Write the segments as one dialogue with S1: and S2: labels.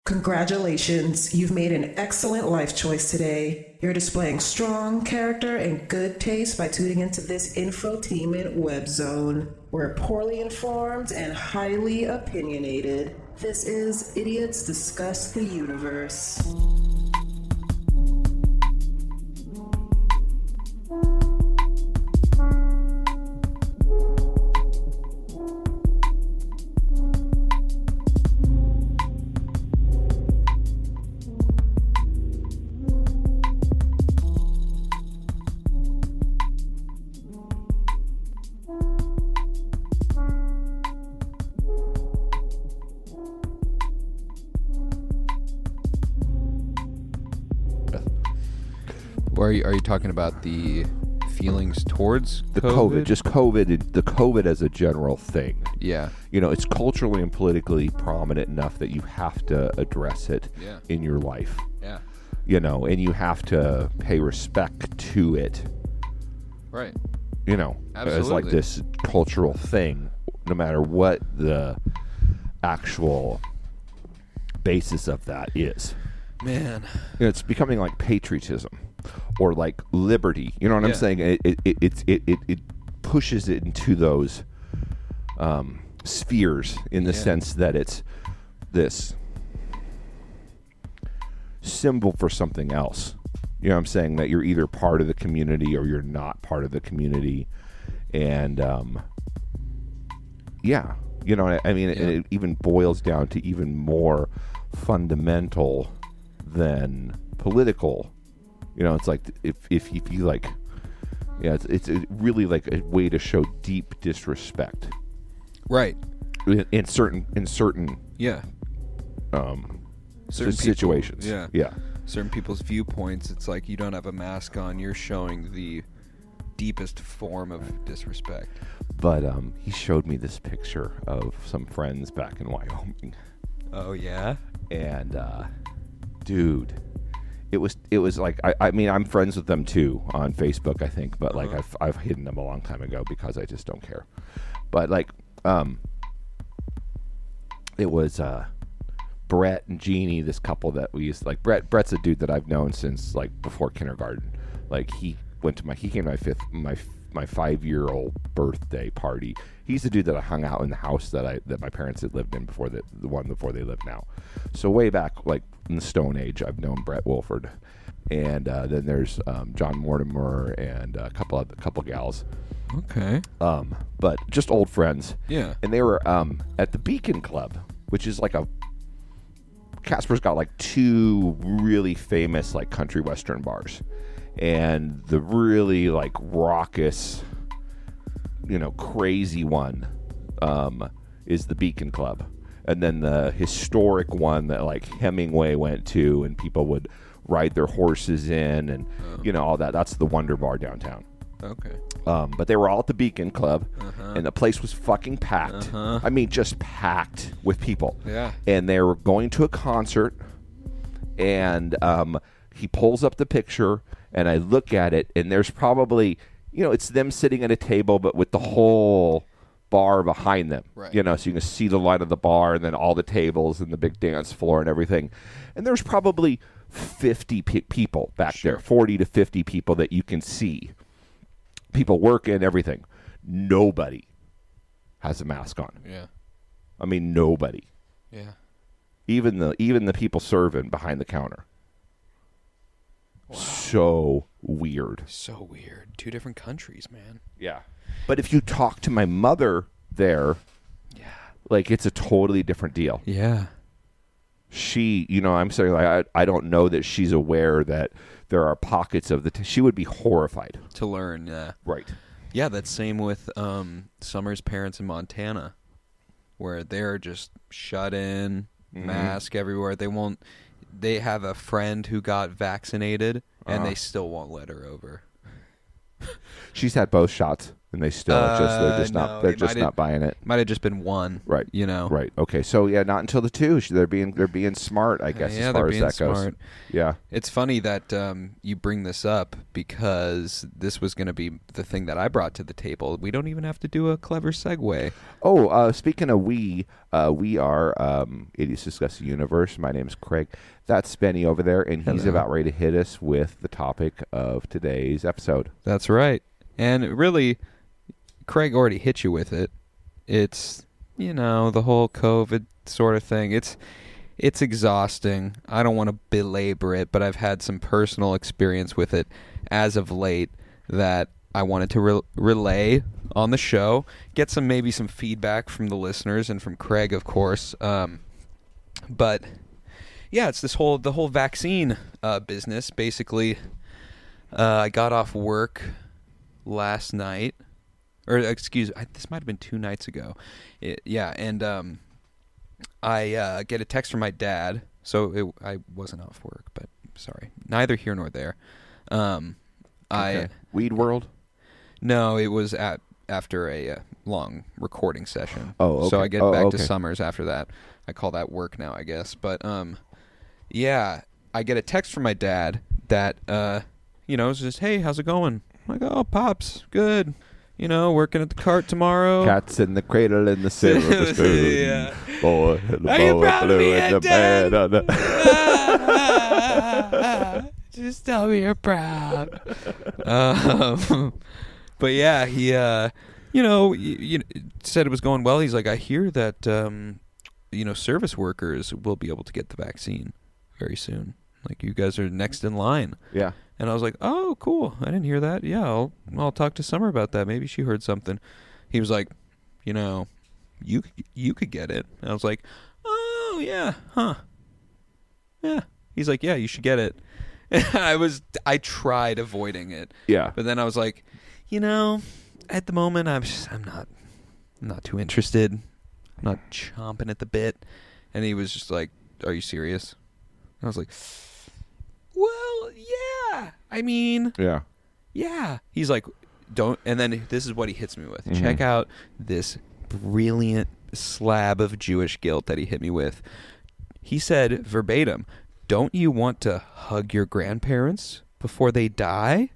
S1: Congratulations, you've made an excellent life choice today. You're displaying strong character and good taste by tuning into this infotainment web zone. We're poorly informed and highly opinionated. This is Idiots Discuss the Universe.
S2: Are you talking about the feelings towards
S3: the
S2: COVID?
S3: Just COVID, the COVID as a general thing.
S2: Yeah.
S3: You know, it's culturally and politically prominent enough that you have to address it in your life.
S2: Yeah.
S3: You know, and you have to pay respect to it.
S2: Right.
S3: You know,
S2: Absolutely.
S3: as like this cultural thing, no matter what the actual basis of that is.
S2: Man.
S3: You know, it's becoming like patriotism or like liberty. You know what I'm saying? It pushes it into those spheres in the sense that it's this symbol for something else. You know what I'm saying? That you're either part of the community or you're not part of the community. And you know, I mean, it even boils down to even more fundamental than political. You know, it's like if you like, it's really like a way to show deep disrespect,
S2: right?
S3: In certain certain situations,
S2: certain people's viewpoints. It's like you don't have a mask on, you're showing the deepest form of disrespect.
S3: But he showed me this picture of some friends back in Wyoming.
S2: Oh yeah,
S3: and dude, it was like I mean, I'm friends with them too on Facebook, I think, but like I've hidden them a long time ago because I just don't care. But like it was Brett and Jeannie, this couple that we used, like Brett's a dude that I've known since like before kindergarten. Like he came to my 5-year-old birthday party. He's the dude that I hung out in the house that my parents had lived in before the one before they live now. So way back, like in the Stone Age, I've known Brett Wolford, and then there's John Mortimer and a couple gals.
S2: Okay.
S3: But just old friends.
S2: Yeah.
S3: And they were at the Beacon Club, which is like Casper's got like 2 really famous like country western bars. And the really like raucous, you know, crazy one is the Beacon Club. And then the historic one that like Hemingway went to and people would ride their horses in and, you know, all that. That's the Wonder Bar downtown.
S2: Okay.
S3: But they were all at the Beacon Club, and the place was fucking packed. I mean, just packed with people.
S2: Yeah.
S3: And they were going to a concert, and he pulls up the picture, and I look at it, and there's probably, you know, it's them sitting at a table, but with the whole bar behind them.
S2: Right.
S3: You know, so you can see the line of the bar, and then all the tables, and the big dance floor, and everything. And there's probably 50 people back there, 40 to 50 people that you can see. People working, everything. Nobody has a mask on.
S2: Yeah.
S3: I mean, nobody.
S2: Yeah.
S3: Even the people serving behind the counter. Wow. So weird.
S2: So weird. 2 different countries, man.
S3: Yeah. But if you talk to my mother there, like it's a totally different deal.
S2: Yeah.
S3: She, you know, I'm saying like I don't know that she's aware that there are pockets of she would be horrified
S2: to learn. Yeah.
S3: Right.
S2: Yeah, that's same with Summer's parents in Montana, where they're just shut in, mask everywhere. They have a friend who got vaccinated, and they still won't let her over.
S3: She's had both shots. and they still they're just
S2: no,
S3: not they're
S2: it
S3: just
S2: might
S3: not buying it.
S2: Might have just been one.
S3: Right.
S2: You know.
S3: Right. Okay. So yeah, not until the 2. They're being smart, I guess,
S2: Yeah,
S3: as far
S2: they're
S3: as
S2: being
S3: that goes.
S2: smart.
S3: Yeah.
S2: It's funny that you bring this up because this was going to be the thing that I brought to the table. We don't even have to do a clever segue.
S3: Oh, speaking of we are Idiots Discuss the Universe. My name's Craig. That's Benny over there, and he's
S2: Hello.
S3: about ready to hit us with the topic of today's episode.
S2: That's right. And really, Craig already hit you with it. It's, the whole COVID sort of thing. It's exhausting. I don't want to belabor it, but I've had some personal experience with it as of late that I wanted to relay on the show. Get maybe some feedback from the listeners and from Craig, of course. But yeah, it's the whole vaccine business. Basically, I got off work last night, or this might have been 2 nights ago. And I get a text from my dad. So I wasn't off work, but sorry, neither here nor there.
S3: Weed World?
S2: No, it was after a long recording session.
S3: Oh, okay.
S2: So I get back to Summers after that. I call that work now, I guess. But yeah, I get a text from my dad that it's just, hey, how's it going? I'm like, oh, Pops, good. Working at the cart tomorrow.
S3: Cats in the cradle and the silver spoon.
S2: Yeah.
S3: Boy, and the
S2: Are you
S3: boy
S2: proud of
S3: blue
S2: me
S3: and
S2: yet,
S3: the bed on the...
S2: Just tell me you're proud. But yeah, he said it was going well. He's like, I hear that service workers will be able to get the vaccine very soon. Like, you guys are next in line.
S3: Yeah.
S2: And I was like, oh, cool. I didn't hear that. Yeah, I'll talk to Summer about that. Maybe she heard something. He was like, you could get it. And I was like, oh, yeah, huh. Yeah. He's like, yeah, you should get it. And I tried avoiding it.
S3: Yeah.
S2: But then I was like, at the moment I'm not too interested. I'm not chomping at the bit. And he was just like, are you serious? And I was like, well, yeah. I mean, yeah. He's like, don't. And then this is what he hits me with.
S3: Mm-hmm.
S2: Check out this brilliant slab of Jewish guilt that he hit me with. He said verbatim, don't you want to hug your grandparents before they die?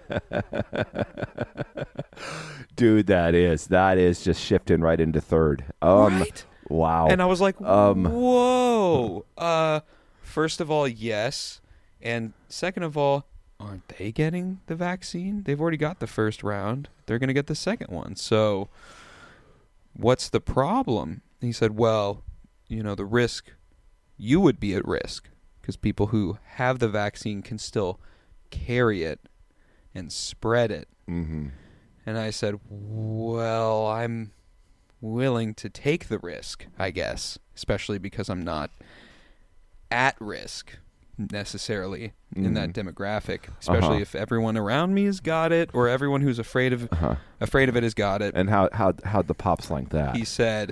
S3: Dude, that is just shifting right into third.
S2: Right?
S3: Wow.
S2: And I was like, whoa. First of all, yes. And second of all, aren't they getting the vaccine? They've already got the first round. They're going to get the second one. So what's the problem? And he said, well, the risk, you would be at risk because people who have the vaccine can still carry it and spread it.
S3: Mm-hmm.
S2: And I said, well, I'm willing to take the risk, I guess, especially because I'm not at risk necessarily in that demographic, especially if everyone around me has got it or everyone who's afraid of it has got it.
S3: And how'd the Pops like that?
S2: He said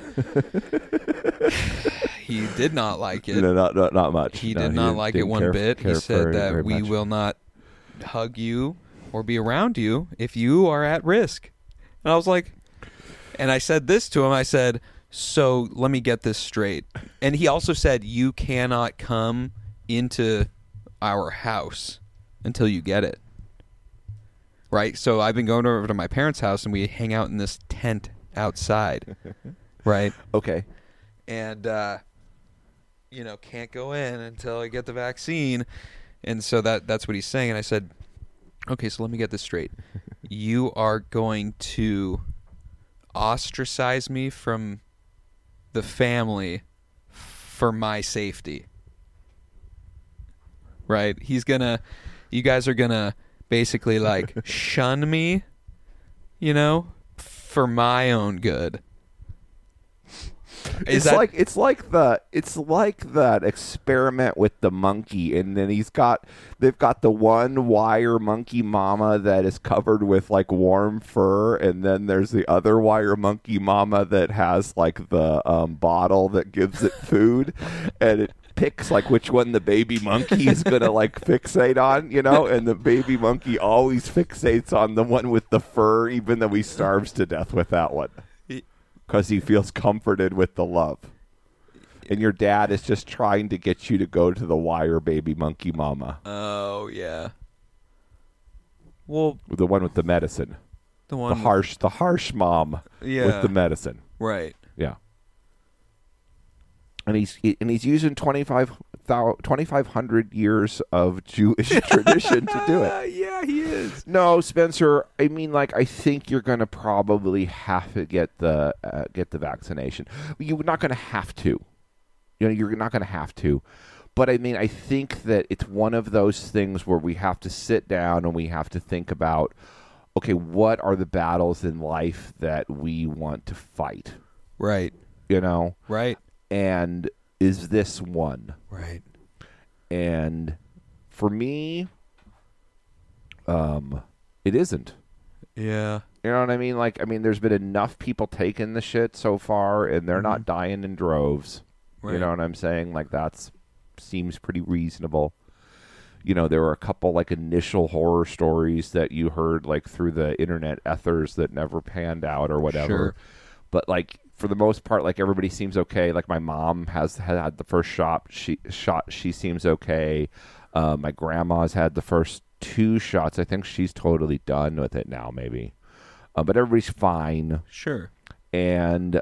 S2: he did not like it.
S3: No, not much.
S2: He did not like it one bit. He said that we will not hug you or be around you if you are at risk. And I was like, and I said this to him. I said, so let me get this straight. And he also said, you cannot come into our house until you get it. Right? So I've been going over to my parents' house and we hang out in this tent outside. Right?
S3: Okay.
S2: And, can't go in until I get the vaccine. And so that's what he's saying. And I said, okay, so let me get this straight. You are going to ostracize me from the family for my safety. Right? You guys are gonna basically like shun me, for my own good.
S3: It's like that experiment with the monkey, and then they've got the one wire monkey mama that is covered with like warm fur, and then there's the other wire monkey mama that has like the bottle that gives it food, and picks like which one the baby monkey is gonna like fixate on, you know, and the baby monkey always fixates on the one with the fur, even though he starves to death with that one, because he feels comforted with the love. And your dad is just trying to get you to go to the wire baby monkey mama.
S2: Oh yeah. Well,
S3: The one with the medicine.
S2: the one
S3: The harsh mom with the medicine.
S2: right.
S3: Yeah. And he's using 2,500 years of Jewish tradition to do it.
S2: Yeah, he is.
S3: No, Spencer. I mean, like, I think you're going to probably have to get the vaccination. You're not going to have to. You know, you're not going to have to. But I mean, I think that it's one of those things where we have to sit down and we have to think about, okay, what are the battles in life that we want to fight?
S2: Right.
S3: You know?
S2: Right.
S3: And is this one?
S2: Right.
S3: And for me, it isn't.
S2: Yeah.
S3: You know what I mean? Like, I mean, there's been enough people taking the shit so far, and they're not dying in droves.
S2: Right.
S3: You know what I'm saying? Like, that's seems pretty reasonable. You know, there were a couple, like, initial horror stories that you heard, like, through the internet ethers that never panned out or whatever.
S2: Sure.
S3: But, like, for the most part, like, everybody seems okay. Like, my mom has had the first shot. She seems okay. My grandma's had the first 2 shots. I think she's totally done with it now, maybe. But everybody's fine.
S2: Sure.
S3: And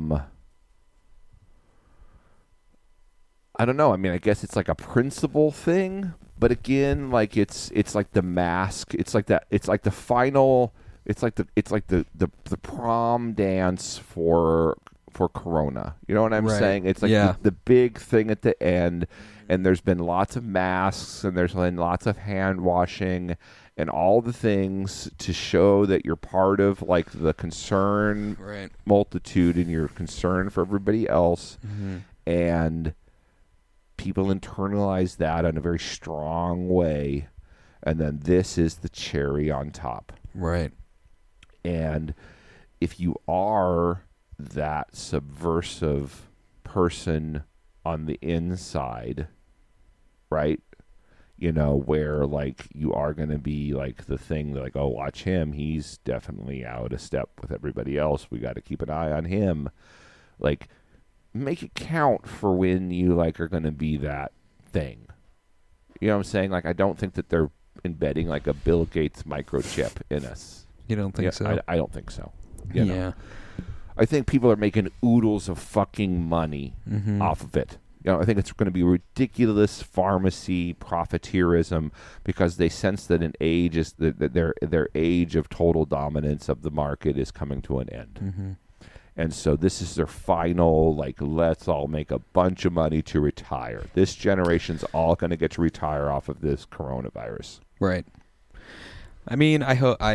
S3: I don't know. I mean, I guess it's like a principle thing. But again, like it's like the mask. It's like that. It's like the final. It's like the prom dance for Corona. You know what I'm saying? It's like the big thing at the end, and there's been lots of masks, and there's been lots of hand washing, and all the things to show that you're part of like the concern multitude, and you're concerned for everybody else, and people internalize that in a very strong way, and then this is the cherry on top.
S2: Right.
S3: And if you are that subversive person on the inside, right? You know, where like you are going to be like the thing like, oh, watch him. He's definitely out of step with everybody else. We got to keep an eye on him. Like, make it count for when you like are going to be that thing. You know what I'm saying? Like, I don't think that they're embedding like a Bill Gates microchip in us.
S2: You don't think so?
S3: I don't think so. You know? I think people are making oodles of fucking money off of it. You know, I think it's going to be ridiculous pharmacy profiteerism because they sense that an age is that their age of total dominance of the market is coming to an end. And so this is their final, like, let's all make a bunch of money to retire. This generation's all going to get to retire off of this coronavirus.
S2: Right. I mean, I hope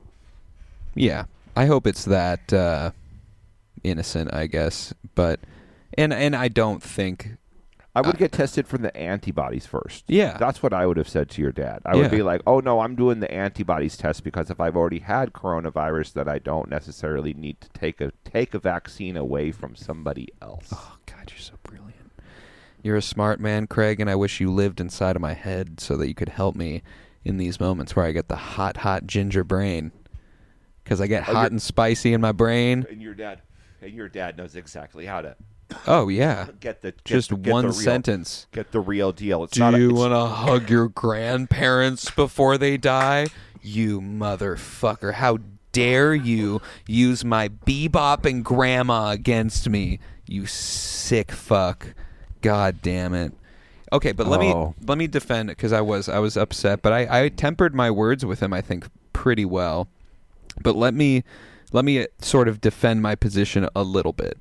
S2: it's that innocent, I guess. But and I don't think
S3: I would get tested for the antibodies first.
S2: Yeah.
S3: That's what I would have said to your dad. I would be like, oh, no, I'm doing the antibodies test because if I've already had coronavirus, then I don't necessarily need to take a vaccine away from somebody else.
S2: Oh, God, you're so brilliant. You're a smart man, Craig, and I wish you lived inside of my head so that you could help me in these moments where I get the hot ginger brain. Because I get hot and spicy in my brain.
S3: And your dad knows exactly how to...
S2: Oh, yeah.
S3: Get
S2: one sentence.
S3: Get the real deal.
S2: Do you want to hug your grandparents before they die? You motherfucker. How dare you use my bebop and grandma against me? You sick fuck. God damn it. Okay, but let me defend it because I was upset, but I tempered my words with him, I think, pretty well. But let me sort of defend my position a little bit.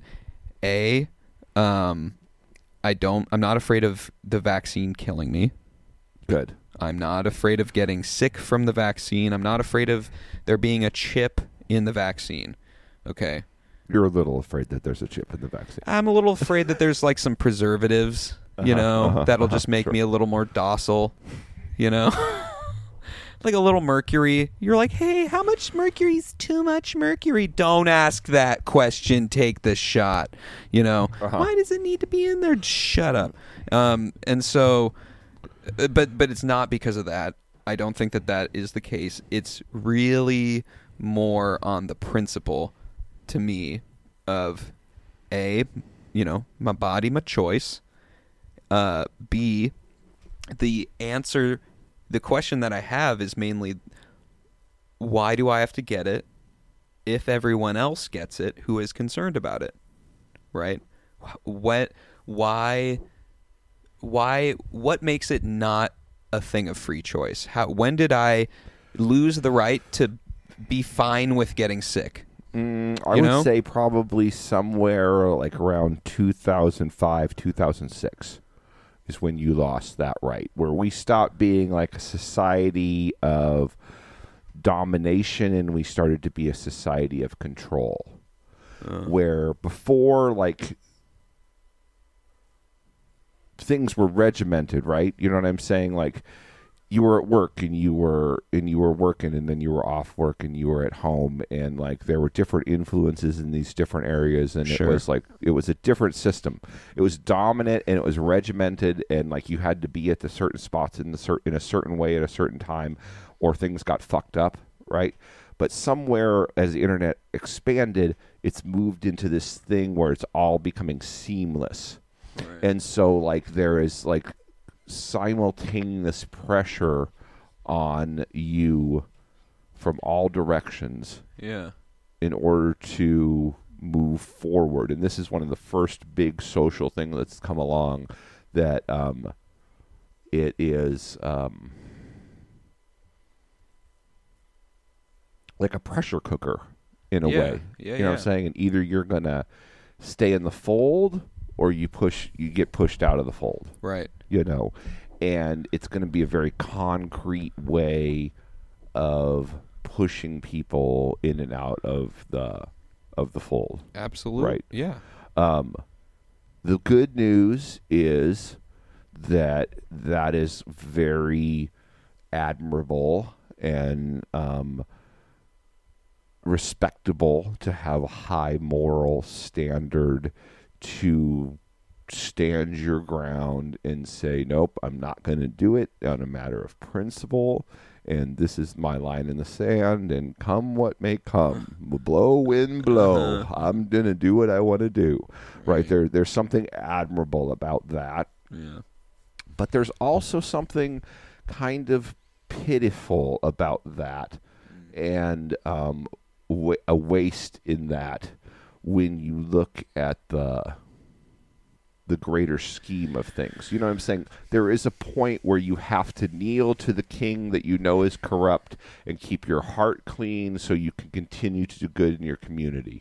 S2: I'm not afraid of the vaccine killing me.
S3: Good.
S2: I'm not afraid of getting sick from the vaccine. I'm not afraid of there being a chip in the vaccine. Okay.
S3: You're a little afraid that there's a chip in the vaccine.
S2: I'm a little afraid that there's like some preservatives, that'll just make me a little more docile, Like a little mercury. You're like, hey, how much much mercury's too much mercury? Don't ask that question. Take the shot. You know, why does it need to be in there? Shut up. And so, but it's not because of that. I don't think that is the case. It's really more on the principle to me of A, you know, my body, my choice. B, the answer, the question that I have is mainly, why do I have to get it if everyone else gets it who is concerned about it? Right? What makes it not a thing of free choice? When did I lose the right to be fine with getting sick?
S3: I would say probably somewhere like around 2005, 2006 is when you lost that right, where we stopped being like a society of domination and we started to be a society of control. Where before, like, things were regimented, right? You know what I'm saying? Like, you were at work and you were working, and then you were off work and you were at home, and like there were different influences in these different areas, and
S2: Sure.
S3: it was a different system. It was dominant and it was regimented, and like you had to be at the certain spots in a certain way at a certain time, or things got fucked up, right? But somewhere as the internet expanded, it's moved into this thing where it's all becoming seamless. Right. And so like there is like simultaneous pressure on you from all directions in order to move forward. And this is one of the first big social things that's come along, that it is like a pressure cooker in a way. You know what I'm saying? And either you're going to stay in the fold or you get pushed out of the fold. Right. You know, and it's going to be a very concrete way of pushing people in and out of the fold.
S2: Absolutely.
S3: Right.
S2: Yeah.
S3: The good news is that is very admirable and respectable to have a high moral standard to stand your ground and say, nope, I'm not going to do it on a matter of principle, and this is my line in the sand, and come what may come, blow, wind, blow, I'm going to do what I want to do. Right. There's something admirable about that. Yeah. But there's also something kind of pitiful about that, and a waste in that when you look at the greater scheme of things. You know what I'm saying? There is a point where you have to kneel to the king that you know is corrupt and keep your heart clean so you can continue to do good in your community.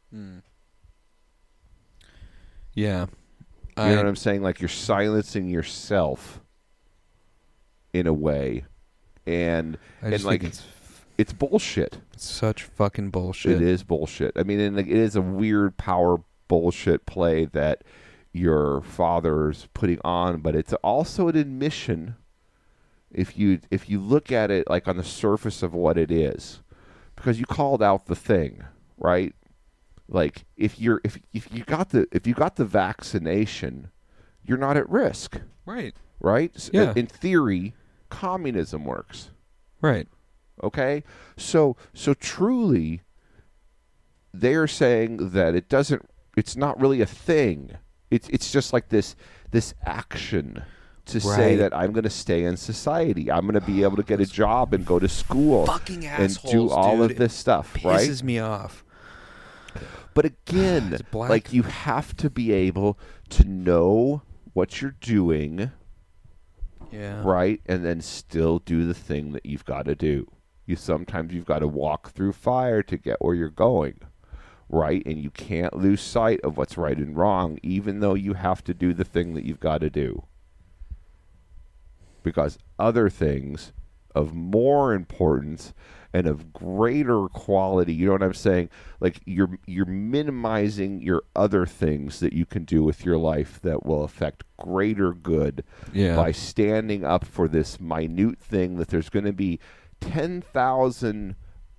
S2: Yeah.
S3: You know what I'm saying? Like, you're silencing yourself in a way. And like, it's bullshit.
S2: It's such fucking bullshit.
S3: It is bullshit. I mean, and it is a weird power bullshit play that your father's putting on, but it's also an admission, if you look at it like on the surface of what it is, because you called out the thing, right? Like, if you got the vaccination, you're not at risk.
S2: Right.
S3: Right?
S2: Yeah.
S3: In theory, communism works.
S2: Right.
S3: Okay? So truly, they are saying that it's not really a thing. It's just like this action to say that I'm going to stay in society. I'm going to be able to get a job and go to school
S2: fucking
S3: and do all of this stuff, right?
S2: Pisses me off.
S3: But again, like, you have to be able to know what you're doing, right? And then still do the thing that you've got to do. Sometimes you've got to walk through fire to get where you're going. Right? And you can't lose sight of what's right and wrong, even though you have to do the thing that you've got to do. Because other things of more importance and of greater quality, you know what I'm saying? Like, you're minimizing your other things that you can do with your life that will affect greater good by standing up for this minute thing that there's going to be 10,000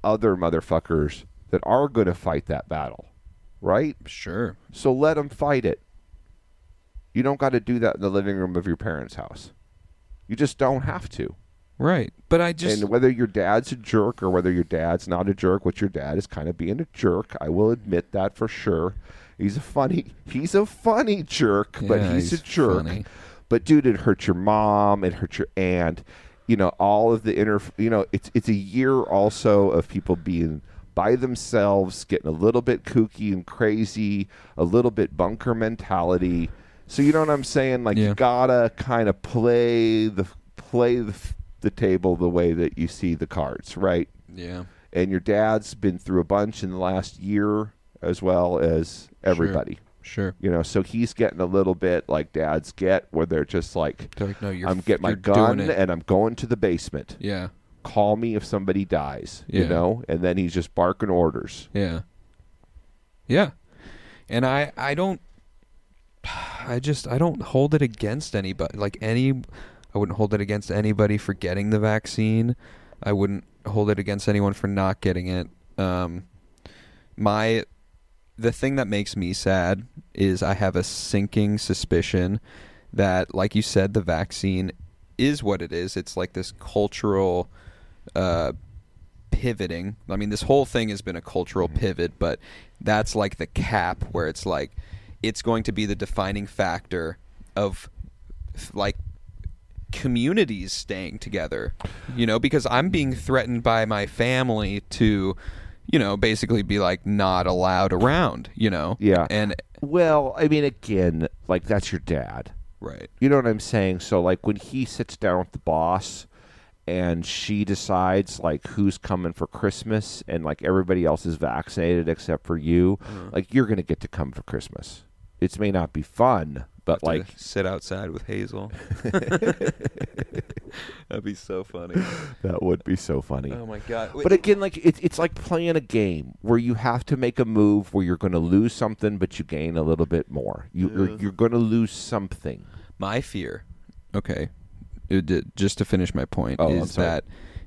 S3: other motherfuckers that are going to fight that battle, right?
S2: Sure.
S3: So let them fight it. You don't got to do that in the living room of your parents' house. You just don't have to.
S2: Right. But I just...
S3: And whether your dad's a jerk or whether your dad's not a jerk, which your dad is kind of being a jerk, I will admit that for sure. He's a funny jerk, but
S2: Yeah,
S3: he's a jerk.
S2: funny.
S3: But dude, it hurt your mom, it hurt your aunt. You know, all of the it's a year also of people being by themselves, getting a little bit kooky and crazy, a little bit bunker mentality. So you know what I'm saying? Like you gotta kind of play the table the way that you see the cards, right?
S2: Yeah.
S3: And your dad's been through a bunch in the last year as well as everybody.
S2: Sure.
S3: You know, so he's getting a little bit like dads get, where they're just like,
S2: no,
S3: I'm getting my gun and I'm going to the basement.
S2: Yeah.
S3: Call me if somebody dies,
S2: Yeah.
S3: you know? And then he's just barking orders.
S2: Yeah. Yeah. And I don't hold it against anybody. I wouldn't hold it against anybody for getting the vaccine. I wouldn't hold it against anyone for not getting it. The thing that makes me sad is I have a sinking suspicion that, like you said, the vaccine is what it is. It's like this cultural pivoting. I mean, this whole thing has been a cultural pivot, but that's like the cap where it's like it's going to be the defining factor of like communities staying together, you know, because I'm being threatened by my family to, you know, basically be like not allowed around, you know?
S3: Yeah.
S2: And
S3: well, I mean, again, like that's your dad.
S2: right.
S3: You know what I'm saying? So like when he sits down with the boss and she decides like who's coming for Christmas and like everybody else is vaccinated except for you, like you're going to get to come for Christmas. It may not be fun, but like
S2: sit outside with Hazel. That'd be so funny.
S3: that would be so funny.
S2: Oh my god.
S3: But again, like it's like playing a game where you have to make a move where you're going to lose something, but you gain a little bit more. You're going to lose something.
S2: My fear, okay, just to finish my point, is that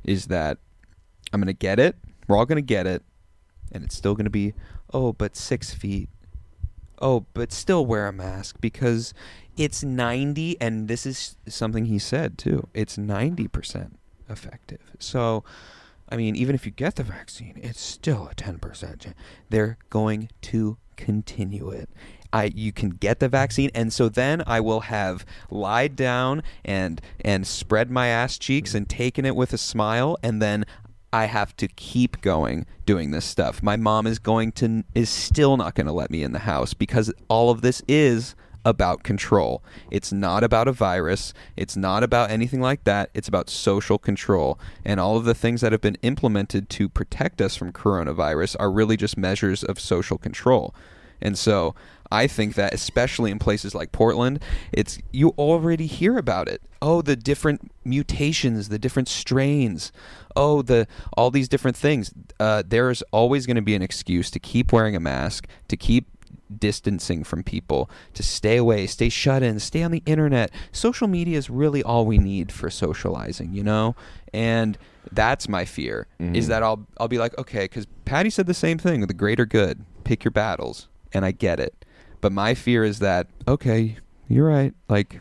S2: I'm going to get it. We're all going to get it, and it's still going to be, but 6 feet. Oh, but still wear a mask because it's 90, and this is something he said too. It's 90% effective. So, I mean, even if you get the vaccine, it's still a 10% chance. They're going to continue it. You can get the vaccine, and so then I will have lied down and spread my ass cheeks and taken it with a smile, and then I have to keep going doing this stuff. My mom is still not going to let me in the house because all of this is about control. It's not about a virus. It's not about anything like that. It's about social control. And all of the things that have been implemented to protect us from coronavirus are really just measures of social control. And so I think that especially in places like Portland, you already hear about it. Oh, the different mutations, the different strains. Oh, all these different things. There's always going to be an excuse to keep wearing a mask, to keep distancing from people, to stay away, stay shut in, stay on the internet. Social media is really all we need for socializing, you know? And that's my fear, is that I'll be like, okay, because Patty said the same thing, the greater good, pick your battles, and I get it. But my fear is that, okay, you're right, like,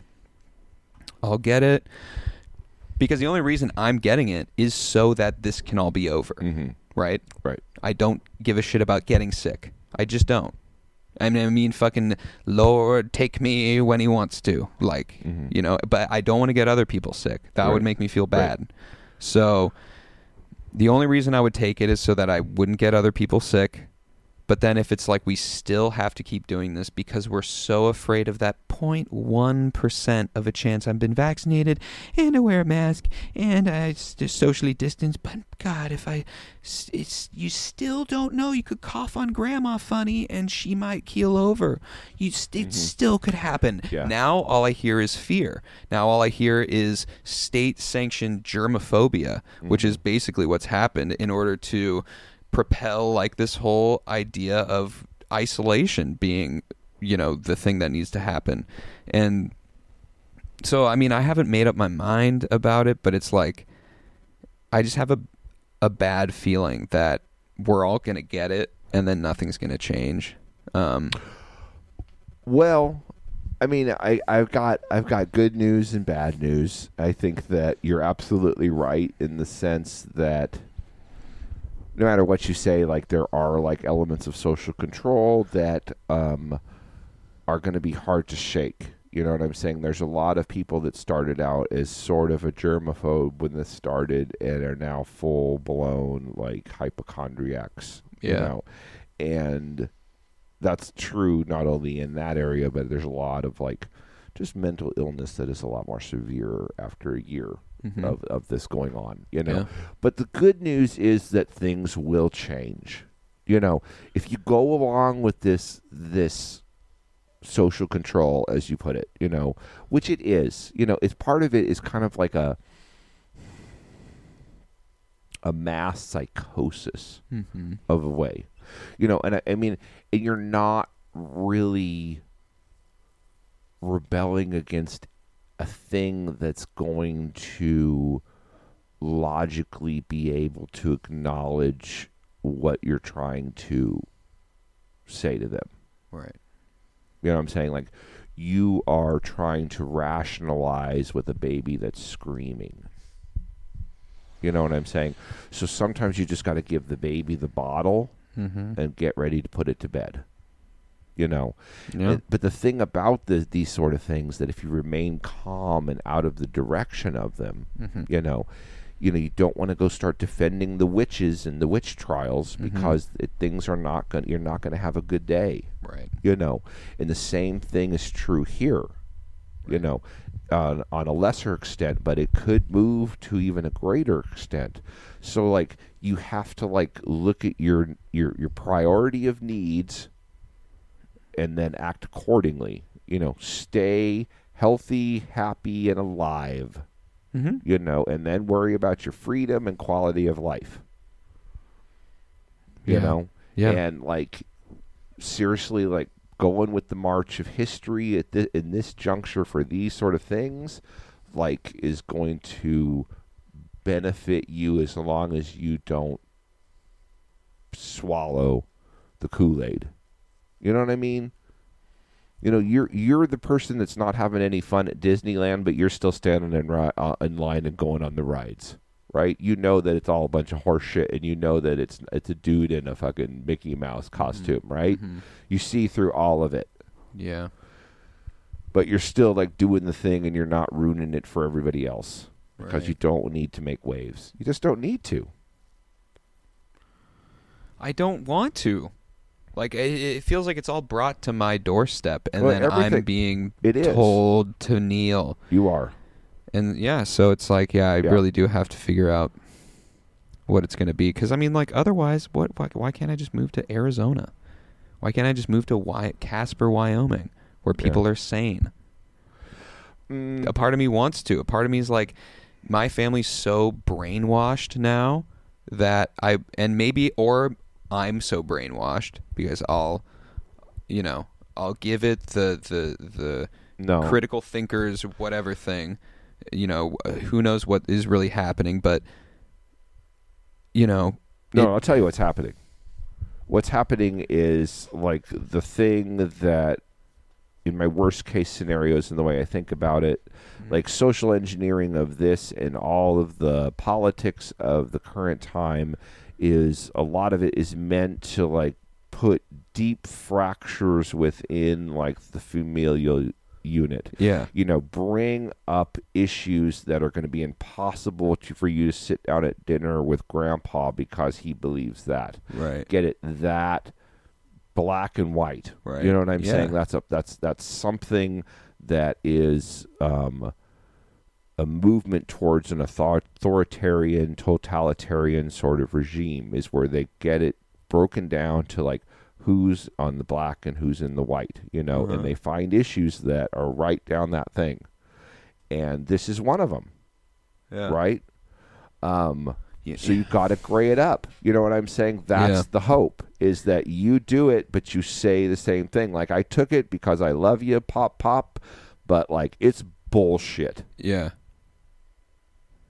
S2: I'll get it, because the only reason I'm getting it is so that this can all be over, right?
S3: Right.
S2: I don't give a shit about getting sick. I just don't. I mean, fucking Lord, take me when he wants to, like, you know, but I don't want to get other people sick. That would make me feel bad. Right. So the only reason I would take it is so that I wouldn't get other people sick. But then if it's like we still have to keep doing this because we're so afraid of that 0.1% of a chance I've been vaccinated and I wear a mask and I socially distance, but God, you still don't know. You could cough on grandma funny and she might keel over. It still could happen.
S3: Yeah.
S2: Now all I hear is fear. Now all I hear is state-sanctioned germophobia, which is basically what's happened in order to propel like this whole idea of isolation being, you know, the thing that needs to happen. And so, I mean, I haven't made up my mind about it, but it's like I just have a bad feeling that we're all going to get it and then nothing's going to change.
S3: Well, I mean, I've got good news and bad news. I think that you're absolutely right in the sense that no matter what you say, like there are like elements of social control that are going to be hard to shake. You know what I'm saying? There's a lot of people that started out as sort of a germaphobe when this started and are now full blown like hypochondriacs.
S2: Yeah.
S3: You know? And that's true not only in that area, but there's a lot of like just mental illness that is a lot more severe after a year of this going on, you know. Yeah. But the good news is that things will change. You know, if you go along with this social control, as you put it, you know, which it is, you know, it's part of it is kind of like a mass psychosis of a way, you know, and I mean, and you're not really rebelling against a thing that's going to logically be able to acknowledge what you're trying to say to them.
S2: Right.
S3: You know what I'm saying? Like, you are trying to rationalize with a baby that's screaming. You know what I'm saying? So sometimes you just got to give the baby the bottle and get ready to put it to bed. You know?
S2: Yeah.
S3: But the thing about these sort of things, that if you remain calm and out of the direction of them, you know, you don't want to go start defending the witches and the witch trials because things are not going. You're not going to have a good day,
S2: right?
S3: You know, and the same thing is true here. Right. You know, on a lesser extent, but it could move to even a greater extent. So, like, you have to like look at your priority of needs, and then act accordingly. You know, stay healthy, happy, and alive. You know, and then worry about your freedom and quality of life. You know?
S2: Yeah.
S3: And, like, seriously, like, going with the march of history in this juncture for these sort of things, like, is going to benefit you as long as you don't swallow the Kool-Aid. You know what I mean? You know, you're the person that's not having any fun at Disneyland, but you're still standing in line and going on the rides, right? You know that it's all a bunch of horse shit, and you know that it's a dude in a fucking Mickey Mouse costume, right? You see through all of it.
S2: Yeah.
S3: But you're still, like, doing the thing, and you're not ruining it for everybody else because you don't need to make waves. You just don't need to.
S2: I don't want to. Like, it feels like it's all brought to my doorstep, and then I'm being told to kneel.
S3: You are.
S2: And, yeah, so it's like, I really do have to figure out what it's going to be. Because, I mean, like, otherwise, why can't I just move to Arizona? Why can't I just move to Casper, Wyoming, where people are sane? A part of me wants to. A part of me is like, my family's so brainwashed now that I'm so brainwashed because I'll give it the critical thinkers, whatever thing, you know, who knows what is really happening, but, you know.
S3: No, I'll tell you what's happening. What's happening is, like, the thing that, in my worst case scenarios and the way I think about it, like, social engineering of this and all of the politics of the current time is, a lot of it is meant to, like, put deep fractures within, like, the familial unit.
S2: Yeah.
S3: You know, bring up issues that are going to be impossible for you to sit down at dinner with grandpa because he believes that.
S2: Right.
S3: Get it that black and white.
S2: Right.
S3: You know what I'm saying? That's something that is a movement towards an authoritarian, totalitarian sort of regime, is where they get it broken down to, like, who's on the black and who's in the white, you know, and they find issues that are right down that thing. And this is one of them, right? So you've got to gray it up. You know what I'm saying? That's the hope, is that you do it, but you say the same thing. Like, I took it because I love you, pop, but, like, it's bullshit.
S2: Yeah.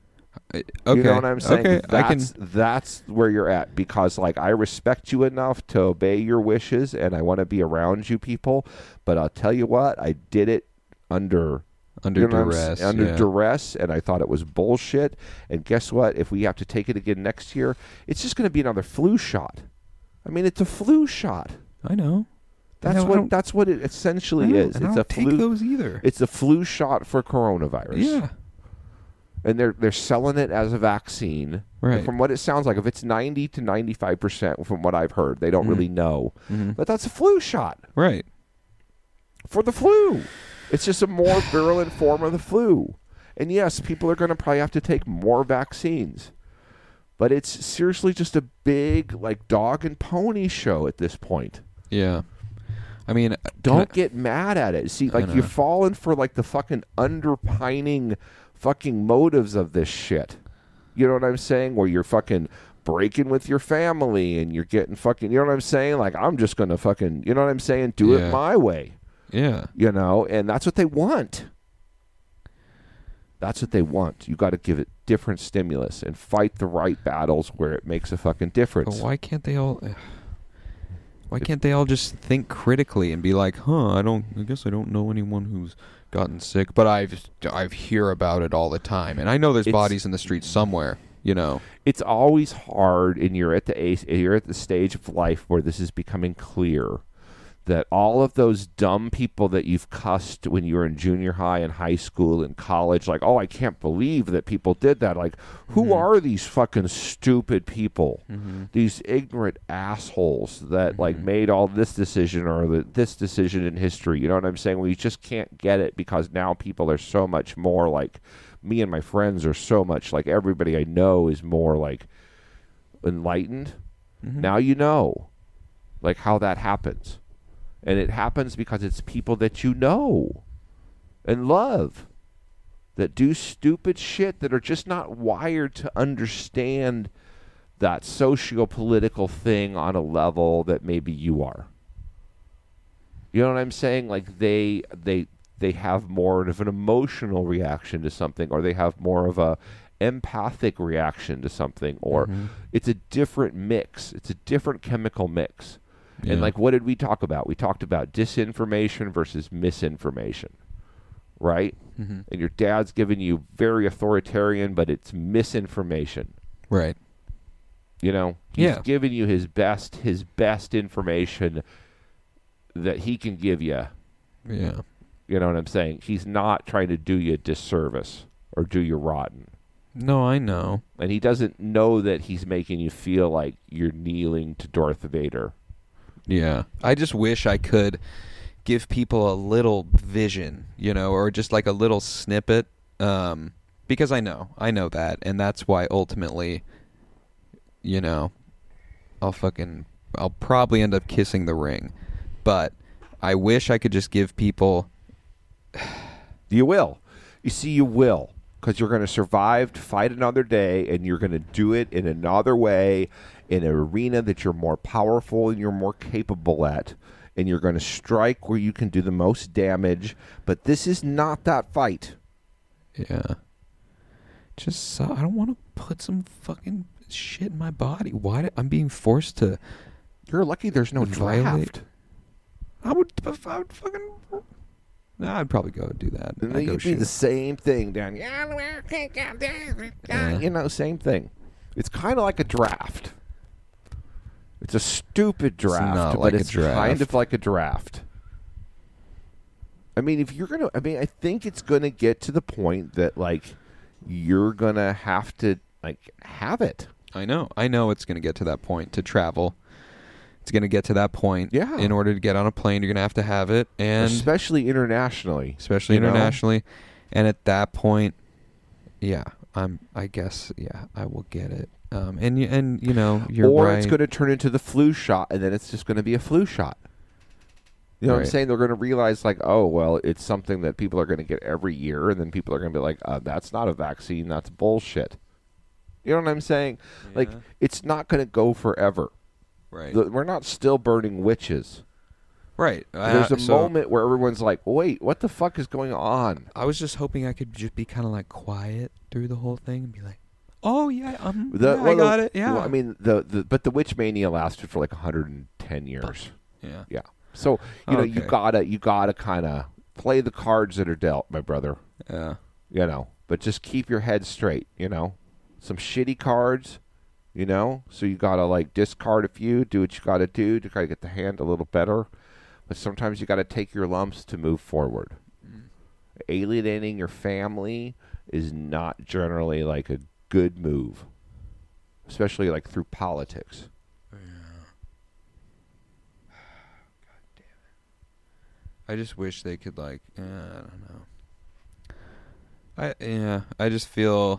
S2: Okay.
S3: You know what I'm saying?
S2: Okay,
S3: That's where you're at, because like I respect you enough to obey your wishes, and I want to be around you people. But I'll tell you what, I did it under
S2: duress.
S3: Duress, and I thought it was bullshit. And guess what? If we have to take it again next year, it's just going to be another flu shot. I mean, it's a flu shot.
S2: I know.
S3: That's what it essentially is.
S2: And
S3: It's
S2: I
S3: a
S2: don't
S3: flu.
S2: take those either.
S3: It's a flu shot for coronavirus.
S2: Yeah.
S3: And they're selling it as a vaccine.
S2: Right.
S3: And from what it sounds like, if it's 90 to 95%, from what I've heard, they don't really know. But that's a flu shot.
S2: Right.
S3: For the flu. It's just a more virulent form of the flu. And yes, people are going to probably have to take more vaccines. But it's seriously just a big, like, dog and pony show at this point.
S2: Yeah. I mean,
S3: don't get mad at it. See, like, you're falling for, like, the fucking underpining fucking motives of this shit. You know what I'm saying? Where you're fucking breaking with your family and you're getting fucking, you know what I'm saying? Like, I'm just going to fucking, you know what I'm saying? Do it my way.
S2: Yeah.
S3: You know, and that's what they want. That's what they want. You got to give it different stimulus and fight the right battles where it makes a fucking difference.
S2: But why can't they all? Why can't they all just think critically and be like, I guess I don't know anyone who's gotten sick, but I've hear about it all the time, and I know there's bodies in the streets somewhere. You know,
S3: it's always hard, and you're at the stage of life where this is becoming clear that all of those dumb people that you've cussed when you were in junior high and high school and college, like, oh, I can't believe that people did that. Like, who are these fucking stupid people? These ignorant assholes that, like, made all this decision or this decision in history. You know what I'm saying? We just can't get it because now people are so much more, like, me and my friends are so much, like, everybody I know is more, like, enlightened. Now you know, like, how that happens. And it happens because it's people that you know and love that do stupid shit that are just not wired to understand that socio-political thing on a level that maybe you are. You know what I'm saying? Like they have more of an emotional reaction to something, or they have more of a empathic reaction to something, or it's a different mix. It's a different chemical mix. And, like, what did we talk about? We talked about disinformation versus misinformation, right? And your dad's giving you very authoritarian, but it's misinformation.
S2: Right.
S3: You know? He's giving you his best information that he can give you.
S2: Yeah.
S3: You know what I'm saying? He's not trying to do you a disservice or do you rotten.
S2: No, I know.
S3: And he doesn't know that he's making you feel like you're kneeling to Darth Vader.
S2: Yeah. I just wish I could give people a little vision, you know, or just like a little snippet, because I know that, and that's why ultimately, you know, I'll probably end up kissing the ring, but I wish I could just give people.
S3: You will. You see, you will, because you're going to survive to fight another day, and you're going to do it in another way, in an arena that you're more powerful and you're more capable at, and you're going to strike where you can do the most damage. But this is not that fight.
S2: Yeah. Just I don't want to put some fucking shit in my body. Why? I'm being forced to.
S3: You're lucky there's no draft.
S2: I would fucking. Nah, I'd probably go do that.
S3: And then you'd be the same thing down. You know, same thing. It's kind of like a draft. It's a stupid draft, but it's kind of like a draft. I mean, I think it's going to get to the point that, like, you're going to have to, like, have it.
S2: I know it's going to get to that point to travel. It's going to get to that point. Yeah. In order to get on a plane, you're going to have it, and
S3: especially internationally.
S2: And at that point, I guess I will get it. And you know, you're
S3: or
S2: right.
S3: It's going to turn into the flu shot, and then it's just going to be a flu shot. You know what I'm saying? They're going to realize, like, oh, well, it's something that people are going to get every year, and then people are going to be like, that's not a vaccine, that's bullshit. You know what I'm saying? Yeah. Like, it's not going to go forever.
S2: Right.
S3: We're not still burning witches.
S2: Right.
S3: There's a moment where everyone's like, wait, what the fuck is going on?
S2: I was just hoping I could just be kind of, like, quiet through the whole thing and be like, Oh yeah, I got it. Yeah.
S3: Well, I mean, but the witch mania lasted for like 110 years.
S2: Yeah.
S3: Yeah. So you know,
S2: Okay.
S3: you gotta kind of play the cards that are dealt, my brother.
S2: Yeah.
S3: You know, but just keep your head straight. You know, some shitty cards. You know, so you gotta like discard a few, do what you gotta do to try to get the hand a little better. But sometimes you gotta take your lumps to move forward. Alienating your family is not generally like a good move, especially like through politics.
S2: I just wish they could like. I don't know. I just feel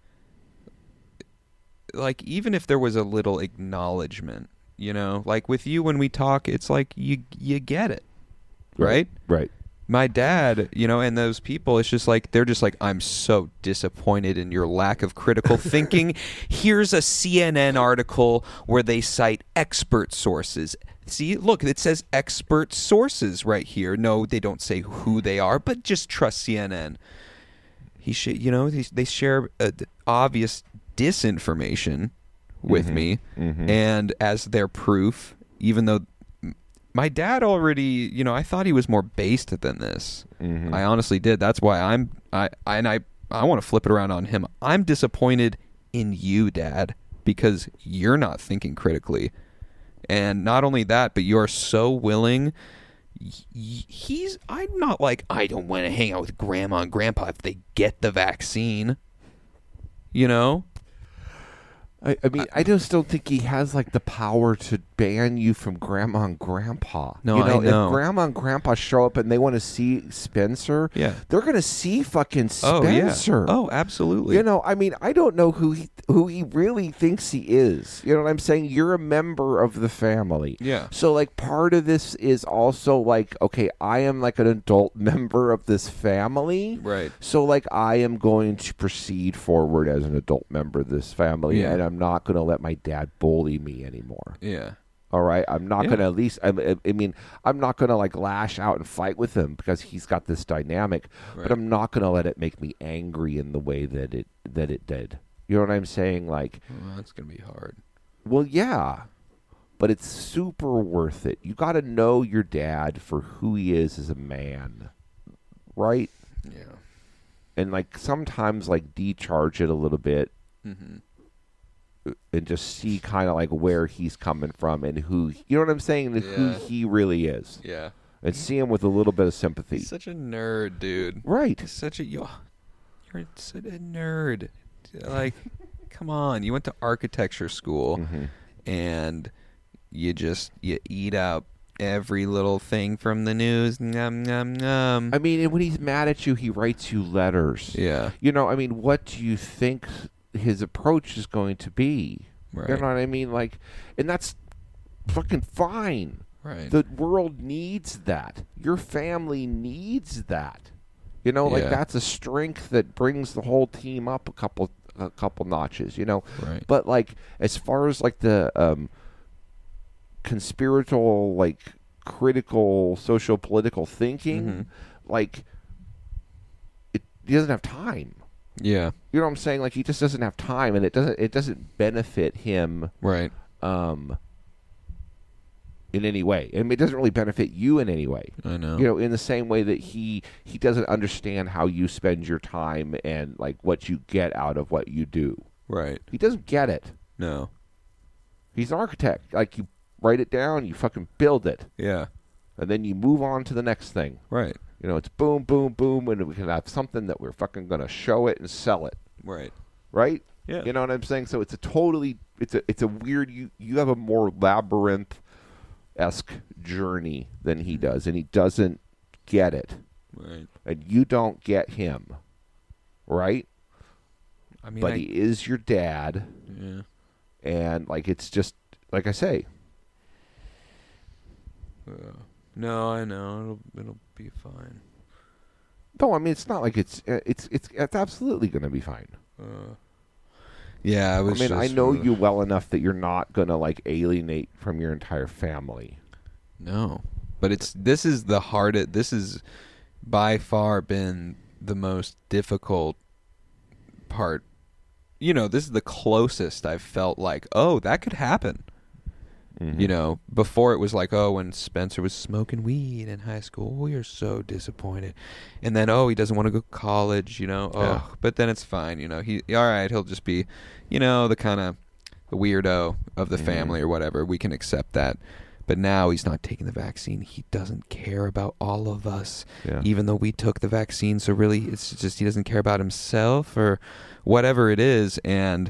S2: like even if there was a little acknowledgement, you know, like with you when we talk, it's like you get it, right?
S3: Right.
S2: My dad, you know, and those people, it's just like, they're just like, I'm so disappointed in your lack of critical thinking. Here's a CNN article where they cite expert sources. See, look, it says expert sources right here. No, they don't say who they are, but just trust CNN. You know, they share obvious disinformation with me, and as their proof, even though my dad already, you know, I thought he was more based than this. I honestly did. That's why I want to flip it around on him. I'm disappointed in you, Dad, because you're not thinking critically. And not only that, but you're so willing. I'm not like, I don't want to hang out with Grandma and Grandpa if they get the vaccine. You know?
S3: I mean, I just don't think he has like the power to ban you from Grandma and Grandpa.
S2: No,
S3: you know,
S2: I know.
S3: If Grandma and Grandpa show up and they want to see Spencer, they're going to see fucking Spencer.
S2: Oh, absolutely.
S3: You know, I mean, I don't know who he really thinks he is. You know what I'm saying? You're a member of the family.
S2: Yeah.
S3: So like part of this is also like, okay, I am like an adult member of this family.
S2: Right.
S3: So like I am going to proceed forward as an adult member of this family, and I'm not going to let my dad bully me anymore.
S2: Yeah.
S3: All right. I'm not going to at least, I mean, I'm not going to like lash out and fight with him because he's got this dynamic, but I'm not going to let it make me angry in the way that it did. You know what I'm saying? Like,
S2: well, that's going to be hard.
S3: Well, yeah, but it's super worth it. You got to know your dad for who he is as a man. Right?
S2: Yeah.
S3: And like sometimes like decharge it a little bit. And just see kind of like where he's coming from and who, you know what I'm saying, and who he really is.
S2: Yeah.
S3: And see him with a little bit of sympathy.
S2: He's such a nerd, dude.
S3: Right.
S2: He's such a you're such a nerd. Like, come on. You went to architecture school and you eat out every little thing from the news. Nom, nom, nom.
S3: I mean, and when he's mad at you, he writes you letters.
S2: Yeah.
S3: You know, I mean, what do you think his approach is going to be?
S2: Right.
S3: You know what I mean? Like, and that's fucking fine.
S2: Right.
S3: The world needs that. Your family needs that. You know, like that's a strength that brings the whole team up a couple notches, you know.
S2: Right.
S3: But like as far as like the conspiratorial, like critical social political thinking, like he doesn't have time.
S2: Yeah.
S3: You know what I'm saying? Like he just doesn't have time, and it doesn't benefit him
S2: Right.
S3: In any way. And it doesn't really benefit you in any way.
S2: I know.
S3: You know, in the same way that he doesn't understand how you spend your time and like what you get out of what you do.
S2: Right.
S3: He doesn't get it.
S2: No.
S3: He's an architect. Like you write it down, you fucking build it.
S2: Yeah.
S3: And then you move on to the next thing.
S2: Right.
S3: You know, it's boom, boom, boom, and we can have something that we're fucking going to show it and sell it.
S2: Right.
S3: Right?
S2: Yeah.
S3: You know what I'm saying? So it's a weird, you have a more labyrinth-esque journey than he does, and he doesn't get it.
S2: Right.
S3: And you don't get him. Right?
S2: I mean,
S3: but he is your dad.
S2: Yeah.
S3: And like it's just like I say.
S2: No, I know it'll be fine.
S3: No, I mean it's not like it's absolutely going to be fine.
S2: Yeah,
S3: I know you well enough that you're not going to like alienate from your entire family.
S2: No, but this is the hardest. This has by far been the most difficult part this is the closest I've felt like, oh, that could happen. Before it was like, oh, when Spencer was smoking weed in high school, we are so disappointed. And then, oh, he doesn't want to go to college, but then it's fine, all right, he'll just be, the kind of weirdo of the family or whatever. We can accept that. But now he's not taking the vaccine. He doesn't care about all of us, even though we took the vaccine. So really, it's just he doesn't care about himself or whatever it is. And,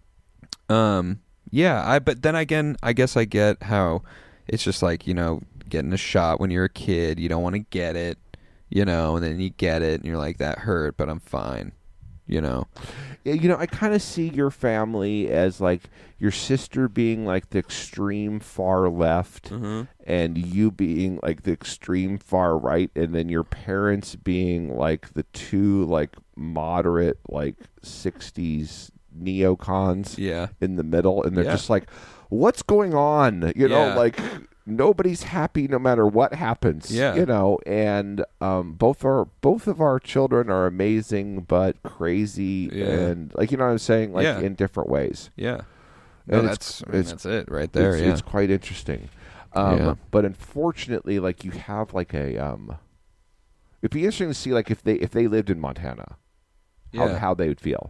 S2: but then again, I guess I get how it's just like, getting a shot when you're a kid. You don't want to get it, and then you get it and you're like, that hurt, but I'm fine, Yeah,
S3: I kind of see your family as like your sister being like the extreme far left and you being like the extreme far right, and then your parents being like the two like moderate like 60s neocons in the middle, and they're just like, what's going on, like nobody's happy no matter what happens, and both of our children are amazing but crazy, and like, what I'm saying, like in different ways.
S2: That's it right there.
S3: It's quite interesting. But unfortunately, like, you have like a it'd be interesting to see like if they lived in Montana, how they would feel.